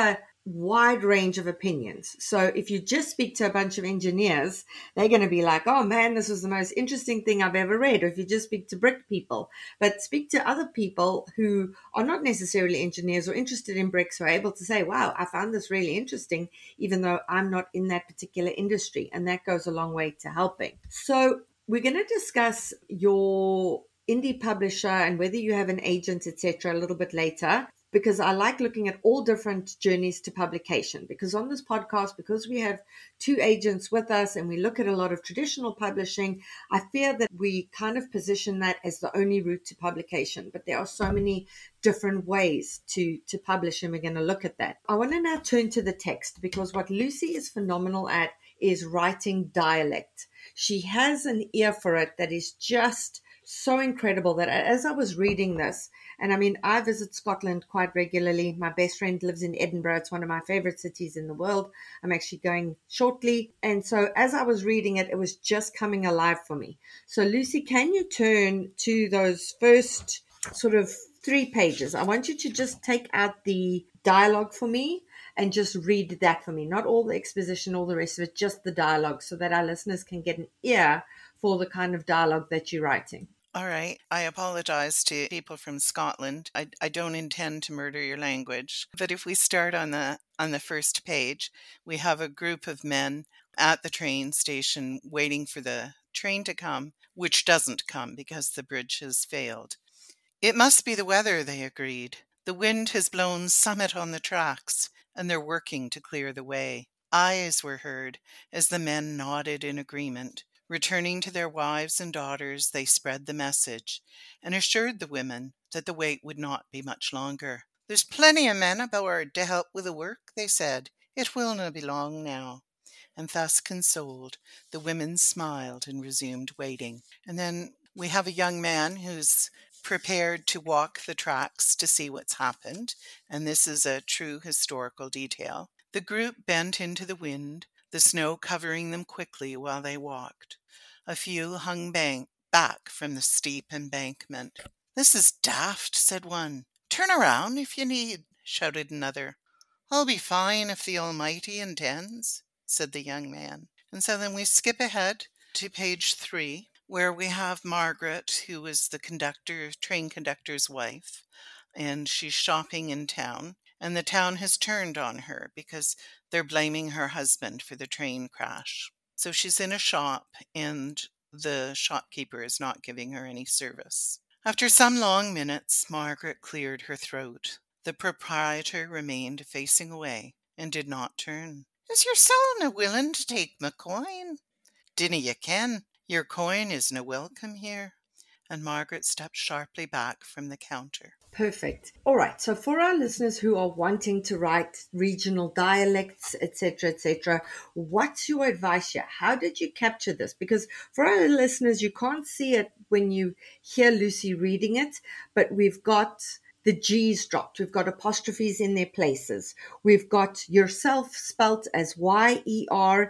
wide range of opinions. So if you just speak to a bunch of engineers, they're going to be like, oh man, this was the most interesting thing I've ever read. Or if you just speak to brick people, but speak to other people who are not necessarily engineers or interested in bricks, who are able to say, wow, I found this really interesting, even though I'm not in that particular industry. And that goes a long way to helping. So we're going to discuss your indie publisher and whether you have an agent, etc., a little bit later, because I like looking at all different journeys to publication. Because on this podcast, because we have two agents with us and we look at a lot of traditional publishing, I fear that we kind of position that as the only route to publication. But there are so many different ways to publish, and we're going to look at that. I want to now turn to the text, because what Lucy is phenomenal at is writing dialect. She has an ear for it that is just so incredible, that as I was reading this, and I mean, I visit Scotland quite regularly. My best friend lives in Edinburgh. It's one of my favorite cities in the world. I'm actually going shortly. And so as I was reading it, it was just coming alive for me. So Lucy, can you turn to those first sort of 3 pages? I want you to just take out the dialogue for me and just read that for me. Not all the exposition, all the rest of it, just the dialogue, so that our listeners can get an ear for the kind of dialogue that you're writing. All right. I apologize to people from Scotland. I don't intend to murder your language. But if we start on the first page, we have a group of men at the train station waiting for the train to come, which doesn't come because the bridge has failed. It must be the weather, they agreed. The wind has blown summit on the tracks, and they're working to clear the way. Eyes were heard as the men nodded in agreement. Returning to their wives and daughters, they spread the message and assured the women that the wait would not be much longer. There's plenty of men aboard to help with the work, they said. It will not be long now. And thus consoled, the women smiled and resumed waiting. And then we have a young man who's prepared to walk the tracks to see what's happened. And this is a true historical detail. The group bent into the wind, the snow covering them quickly while they walked. A few hung back from the steep embankment. This is daft, said one. Turn around if you need, shouted another. I'll be fine if the Almighty intends, said the young man. And so then we skip ahead to page 3, where we have Margaret, who is the train conductor's wife, and she's shopping in town. And the town has turned on her because they're blaming her husband for the train crash. So she's in a shop and the shopkeeper is not giving her any service. After some long minutes, Margaret cleared her throat. The proprietor remained facing away and did not turn. Is your son a willing to take my coin? Dinna ye ken, your coin isna welcome here. And Margaret stepped sharply back from the counter. Perfect. All right. So for our listeners who are wanting to write regional dialects, etc., what's your advice here? How did you capture this? Because for our listeners, you can't see it when you hear Lucy reading it, but we've got the G's dropped. We've got apostrophes in their places. We've got yourself spelt as YERSEL.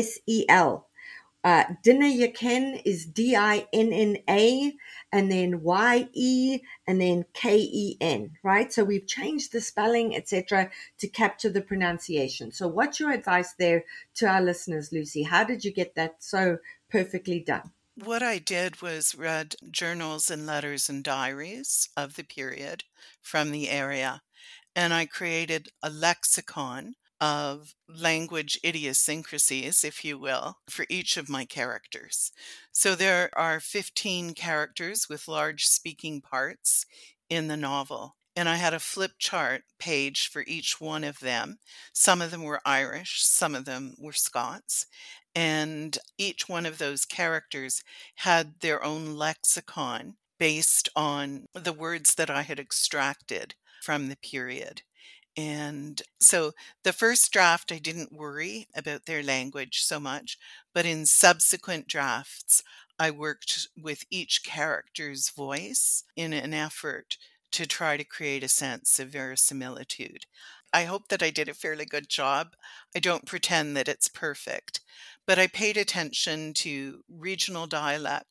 Dinna ye ken is DINNA, and then YE, and then KEN, right? So we've changed the spelling, etc., to capture the pronunciation. So what's your advice there to our listeners, Lucy? How did you get that so perfectly done? What I did was read journals and letters and diaries of the period from the area, and I created a lexicon of language idiosyncrasies, if you will, for each of my characters. So there are 15 characters with large speaking parts in the novel. And I had a flip chart page for each one of them. Some of them were Irish, some of them were Scots. And each one of those characters had their own lexicon based on the words that I had extracted from the period. And so the first draft, I didn't worry about their language so much, but in subsequent drafts, I worked with each character's voice in an effort to try to create a sense of verisimilitude. I hope that I did a fairly good job. I don't pretend that it's perfect, but I paid attention to regional dialect.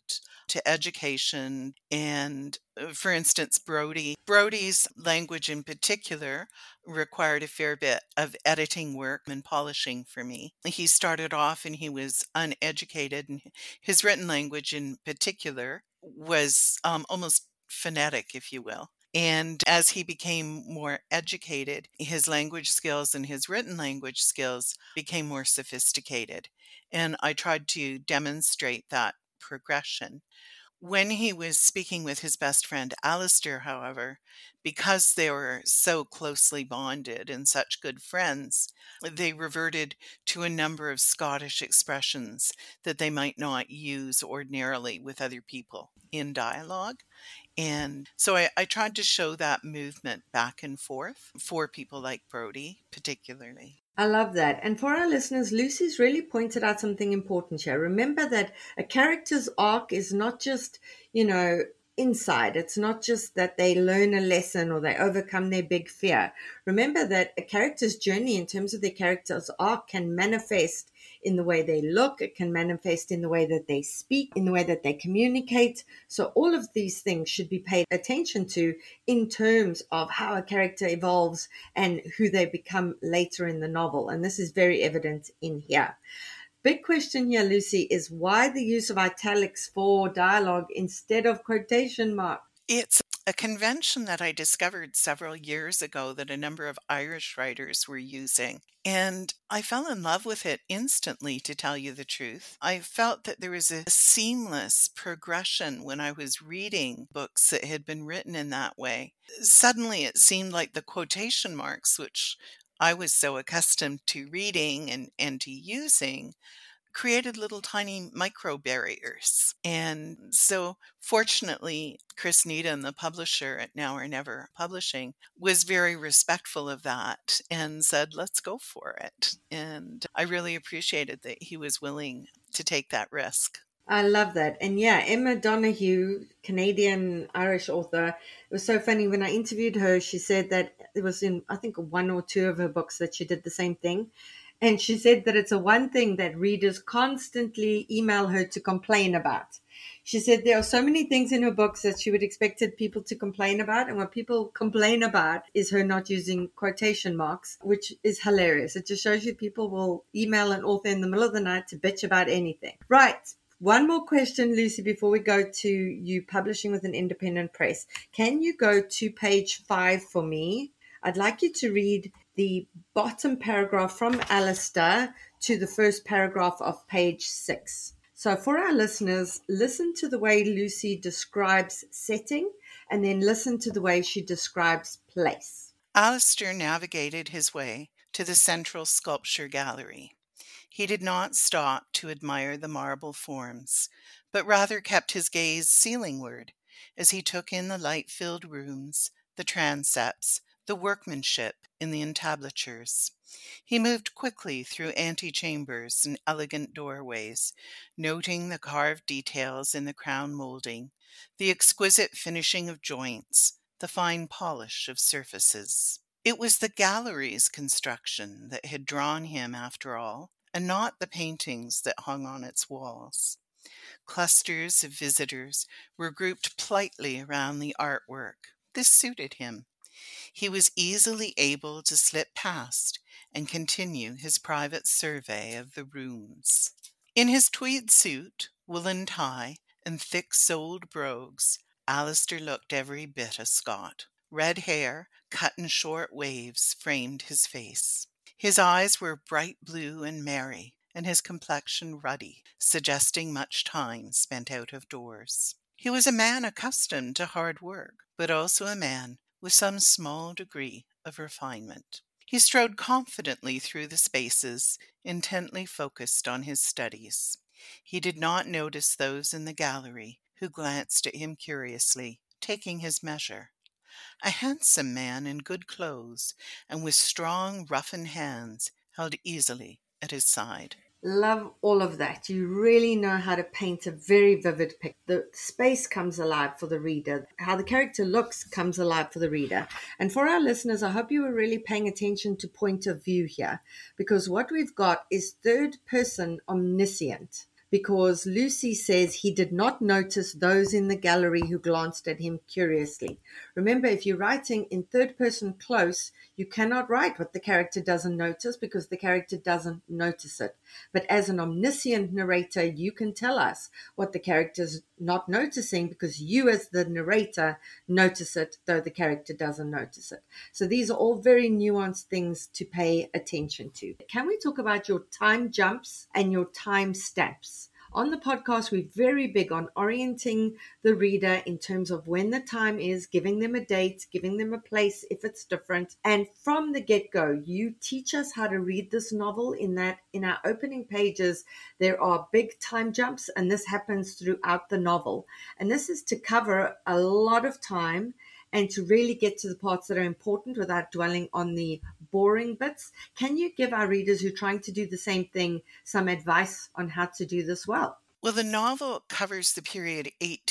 to education. And for instance, Brody's language in particular required a fair bit of editing work and polishing for me. He started off and he was uneducated, and his written language in particular was almost phonetic, if you will. And as he became more educated, his language skills and his written language skills became more sophisticated. And I tried to demonstrate that progression. When he was speaking with his best friend Alistair, however, because they were so closely bonded and such good friends, they reverted to a number of Scottish expressions that they might not use ordinarily with other people in dialogue. And so I tried to show that movement back and forth for people like Brody, particularly. I love that. And for our listeners, Lucy's really pointed out something important here. Remember that a character's arc is not just, inside. It's not just that they learn a lesson or they overcome their big fear. Remember that a character's journey in terms of their character's arc can manifest in the way they look. It can manifest in the way that they speak, in the way that they communicate. So all of these things should be paid attention to in terms of how a character evolves and who they become later in the novel. And this is very evident in here. Big question here, Lucy, is why the use of italics for dialogue instead of quotation marks? It's a convention that I discovered several years ago that a number of Irish writers were using. And I fell in love with it instantly, to tell you the truth. I felt that there was a seamless progression when I was reading books that had been written in that way. Suddenly it seemed like the quotation marks, which I was so accustomed to reading and to using, created little tiny micro barriers. And so fortunately, Chris Needham, the publisher at Now or Never Publishing, was very respectful of that and said, let's go for it. And I really appreciated that he was willing to take that risk. I love that. And yeah, Emma Donoghue, Canadian Irish author, it was so funny when I interviewed her. She said that it was in, I think, one or two of her books that she did the same thing. And she said that it's a one thing that readers constantly email her to complain about. She said there are so many things in her books that she would expected people to complain about. And what people complain about is her not using quotation marks, which is hilarious. It just shows you people will email an author in the middle of the night to bitch about anything. Right. One more question, Lucy, before we go to you publishing with an independent press. Can you go to page 5 for me? I'd like you to read the bottom paragraph from Alistair to the first paragraph of page 6. So for our listeners, listen to the way Lucy describes setting and then listen to the way she describes place. Alistair navigated his way to the central sculpture gallery. He did not stop to admire the marble forms, but rather kept his gaze ceilingward as he took in the light-filled rooms, the transepts, the workmanship in the entablatures. He moved quickly through antechambers and elegant doorways, noting the carved details in the crown molding, the exquisite finishing of joints, the fine polish of surfaces. It was the gallery's construction that had drawn him after all, and not the paintings that hung on its walls. Clusters of visitors were grouped politely around the artwork. This suited him. He was easily able to slip past and continue his private survey of the rooms. In his tweed suit, woolen tie, and thick-soled brogues, Alistair looked every bit a Scot. Red hair, cut in short waves, framed his face. His eyes were bright blue and merry, and his complexion ruddy, suggesting much time spent out of doors. He was a man accustomed to hard work, but also a man with some small degree of refinement. He strode confidently through the spaces, intently focused on his studies. He did not notice those in the gallery who glanced at him curiously, taking his measure. A handsome man in good clothes and with strong, roughened hands held easily at his side. Love all of that. You really know how to paint a very vivid picture. The space comes alive for the reader. How the character looks comes alive for the reader. And for our listeners, I hope you were really paying attention to point of view here, because what we've got is third person omniscient. because Lucy says he did not notice those in the gallery who glanced at him curiously. Remember, if you're writing in third person close, you cannot write what the character doesn't notice because the character doesn't notice it. But as an omniscient narrator, you can tell us what the character's not noticing because you as the narrator notice it, though the character doesn't notice it. So these are all very nuanced things to pay attention to. Can we talk about your time jumps and your time stamps? On the podcast, we're very big on orienting the reader in terms of when the time is, giving them a date, giving them a place if it's different. And from the get-go, you teach us how to read this novel in that in our opening pages, there are big time jumps, and this happens throughout the novel. And this is to cover a lot of time and to really get to the parts that are important without dwelling on the boring bits. Can you give our readers who are trying to do the same thing some advice on how to do this well? Well, the novel covers the period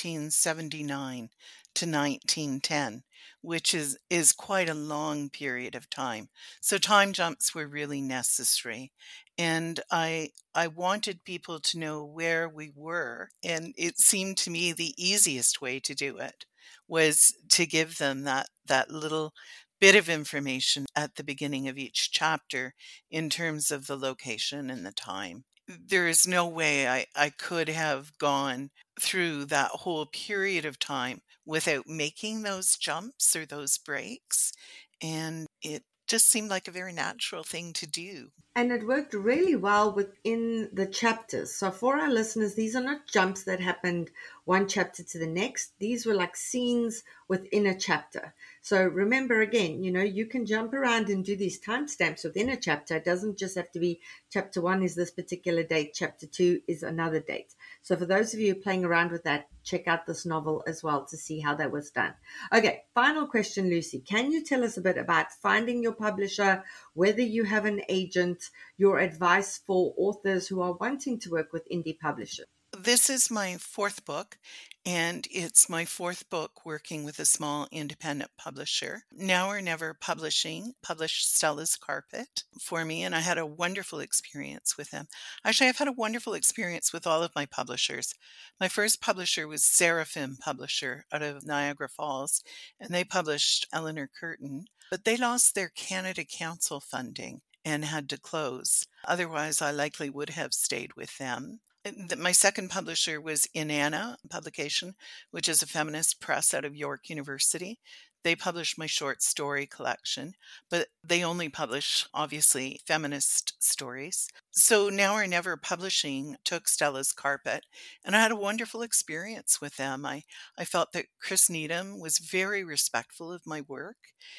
1879 to 1910, which is quite a long period of time. So time jumps were really necessary. And I wanted people to know where we were. And it seemed to me the easiest way to do it was to give them that little bit of information at the beginning of each chapter in terms of the location and the time. There is no way I could have gone through that whole period of time without making those jumps or those breaks. And it just seemed like a very natural thing to do. And it worked really well within the chapters. So for our listeners, these are not jumps that happened one chapter to the next. These were like scenes within a chapter. So remember again, you can jump around and do these timestamps within a chapter. It doesn't just have to be chapter 1 is this particular date, chapter 2 is another date. So for those of you playing around with that, check out this novel as well to see how that was done. Okay, final question, Lucy. Can you tell us a bit about finding your publisher, whether you have an agent, your advice for authors who are wanting to work with indie publishers? This is my fourth book, and it's my fourth book working with a small independent publisher. Now or Never Publishing published Stella's Carpet for me, and I had a wonderful experience with them. Actually, I've had a wonderful experience with all of my publishers. My first publisher was Seraphim Publisher out of Niagara Falls, and they published Eleanor Curtin, but they lost their Canada Council funding and had to close. Otherwise, I likely would have stayed with them. My second publisher was Inanna Publication, which is a feminist press out of York University. They published my short story collection, but they only publish, obviously, feminist stories. So Now or Never Publishing took Stella's Carpet, and I had a wonderful experience with them. I felt that Chris Needham was very respectful of my work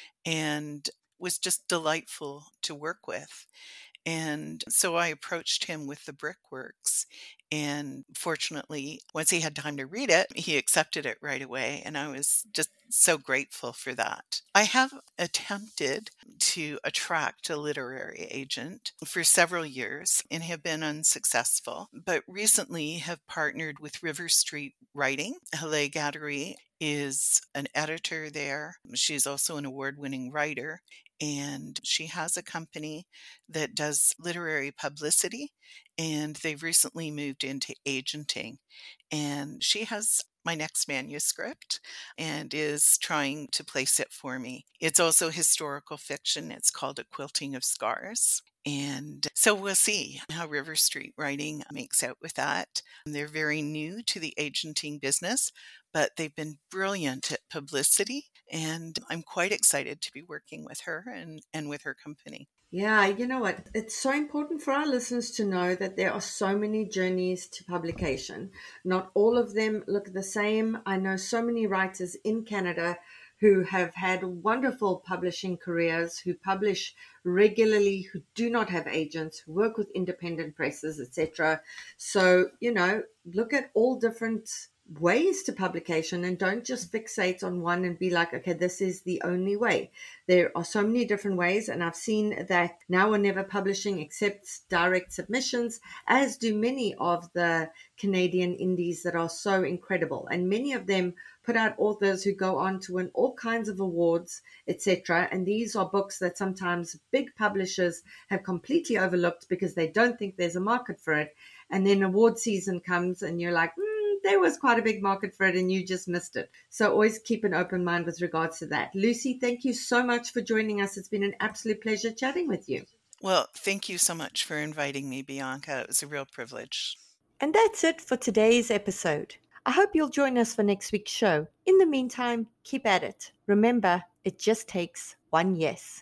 and was just delightful to work with. And so I approached him with the Brickworks. And fortunately, once he had time to read it, he accepted it right away. And I was just so grateful for that. I have attempted to attract a literary agent for several years and have been unsuccessful, but recently have partnered with River Street Writing. Hele Gaddery is an editor there. She's also an award-winning writer. And she has a company that does literary publicity, and they've recently moved into agenting. And she has my next manuscript and is trying to place it for me. It's also historical fiction. It's called A Quilting of Scars. And so we'll see how River Street Writing makes out with that. They're very new to the agenting business, but they've been brilliant at publicity. And I'm quite excited to be working with her and with her company. Yeah, you know what? It's so important for our listeners to know that there are so many journeys to publication. Not all of them look the same. I know so many writers in Canada who have had wonderful publishing careers, who publish regularly, who do not have agents, who work with independent presses, etc. So, look at all different ways to publication and don't just fixate on one and be like, okay, this is the only way. There are so many different ways, and I've seen that Now or Never Publishing accepts direct submissions, as do many of the Canadian indies that are so incredible, and many of them put out authors who go on to win all kinds of awards, etc. And these are books that sometimes big publishers have completely overlooked because they don't think there's a market for it. and then award season comes and you're like, there was quite a big market for it and you just missed it. So always keep an open mind with regards to that. Lucy, thank you so much for joining us. It's been an absolute pleasure chatting with you. Well, thank you so much for inviting me, Bianca. It was a real privilege. And that's it for today's episode. I hope you'll join us for next week's show. In the meantime, keep at it. Remember, it just takes one yes.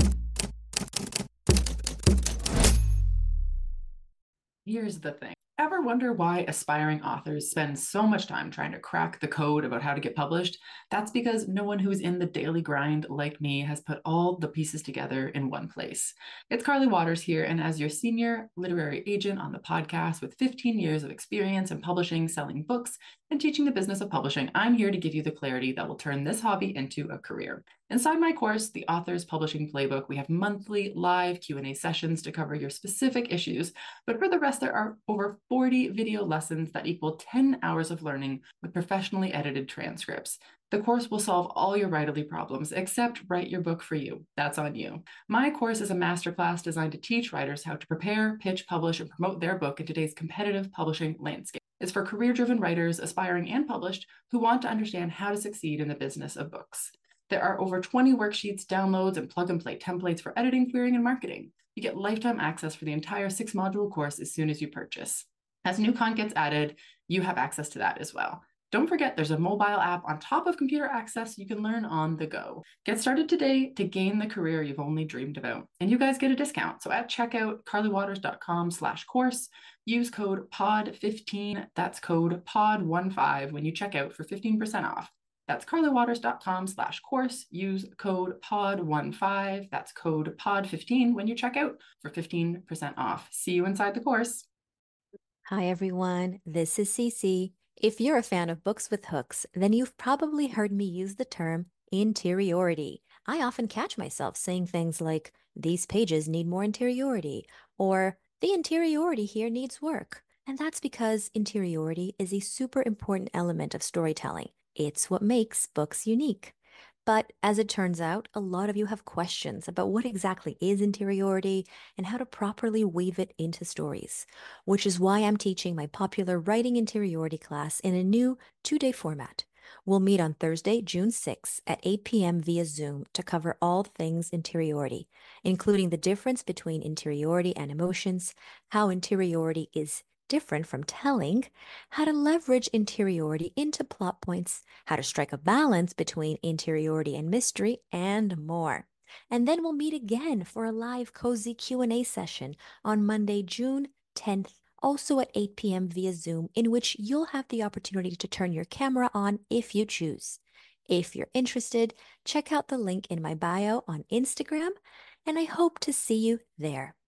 Here's the thing. Ever wonder why aspiring authors spend so much time trying to crack the code about how to get published? That's because no one who's in the daily grind like me has put all the pieces together in one place. It's Carly Waters here, and as your senior literary agent on the podcast with 15 years of experience in publishing, selling books, and teaching the business of publishing, I'm here to give you the clarity that will turn this hobby into a career. Inside my course, The Author's Publishing Playbook, we have monthly live Q&A sessions to cover your specific issues, but for the rest, there are over 40 video lessons that equal 10 hours of learning with professionally edited transcripts. The course will solve all your writerly problems, except write your book for you. That's on you. My course is a masterclass designed to teach writers how to prepare, pitch, publish, and promote their book in today's competitive publishing landscape. It's for career-driven writers, aspiring and published, who want to understand how to succeed in the business of books. There are over 20 worksheets, downloads, and plug-and-play templates for editing, querying, and marketing. You get lifetime access for the entire 6-module course as soon as you purchase. As new content gets added, you have access to that as well. Don't forget, there's a mobile app on top of computer access you can learn on the go. Get started today to gain the career you've only dreamed about. And you guys get a discount. So at checkout, carlywaters.com/course, use code POD15, that's code POD15 when you check out for 15% off. That's carlywaters.com/course, use code POD15, that's code POD15 when you check out for 15% off. See you inside the course. Hi, everyone. This is Cece. If you're a fan of books with hooks, then you've probably heard me use the term interiority. I often catch myself saying things like, these pages need more interiority, or the interiority here needs work. And that's because interiority is a super important element of storytelling. It's what makes books unique. But as it turns out, a lot of you have questions about what exactly is interiority and how to properly weave it into stories, which is why I'm teaching my popular Writing Interiority class in a new 2-day format. We'll meet on Thursday, June 6th at 8 p.m. via Zoom to cover all things interiority, including the difference between interiority and emotions, how interiority is different from telling, how to leverage interiority into plot points, how to strike a balance between interiority and mystery, and more. And then we'll meet again for a live cozy Q&A session on Monday, June 10th, also at 8 p.m. via Zoom, in which you'll have the opportunity to turn your camera on if you choose. If you're interested, check out the link in my bio on Instagram, and I hope to see you there.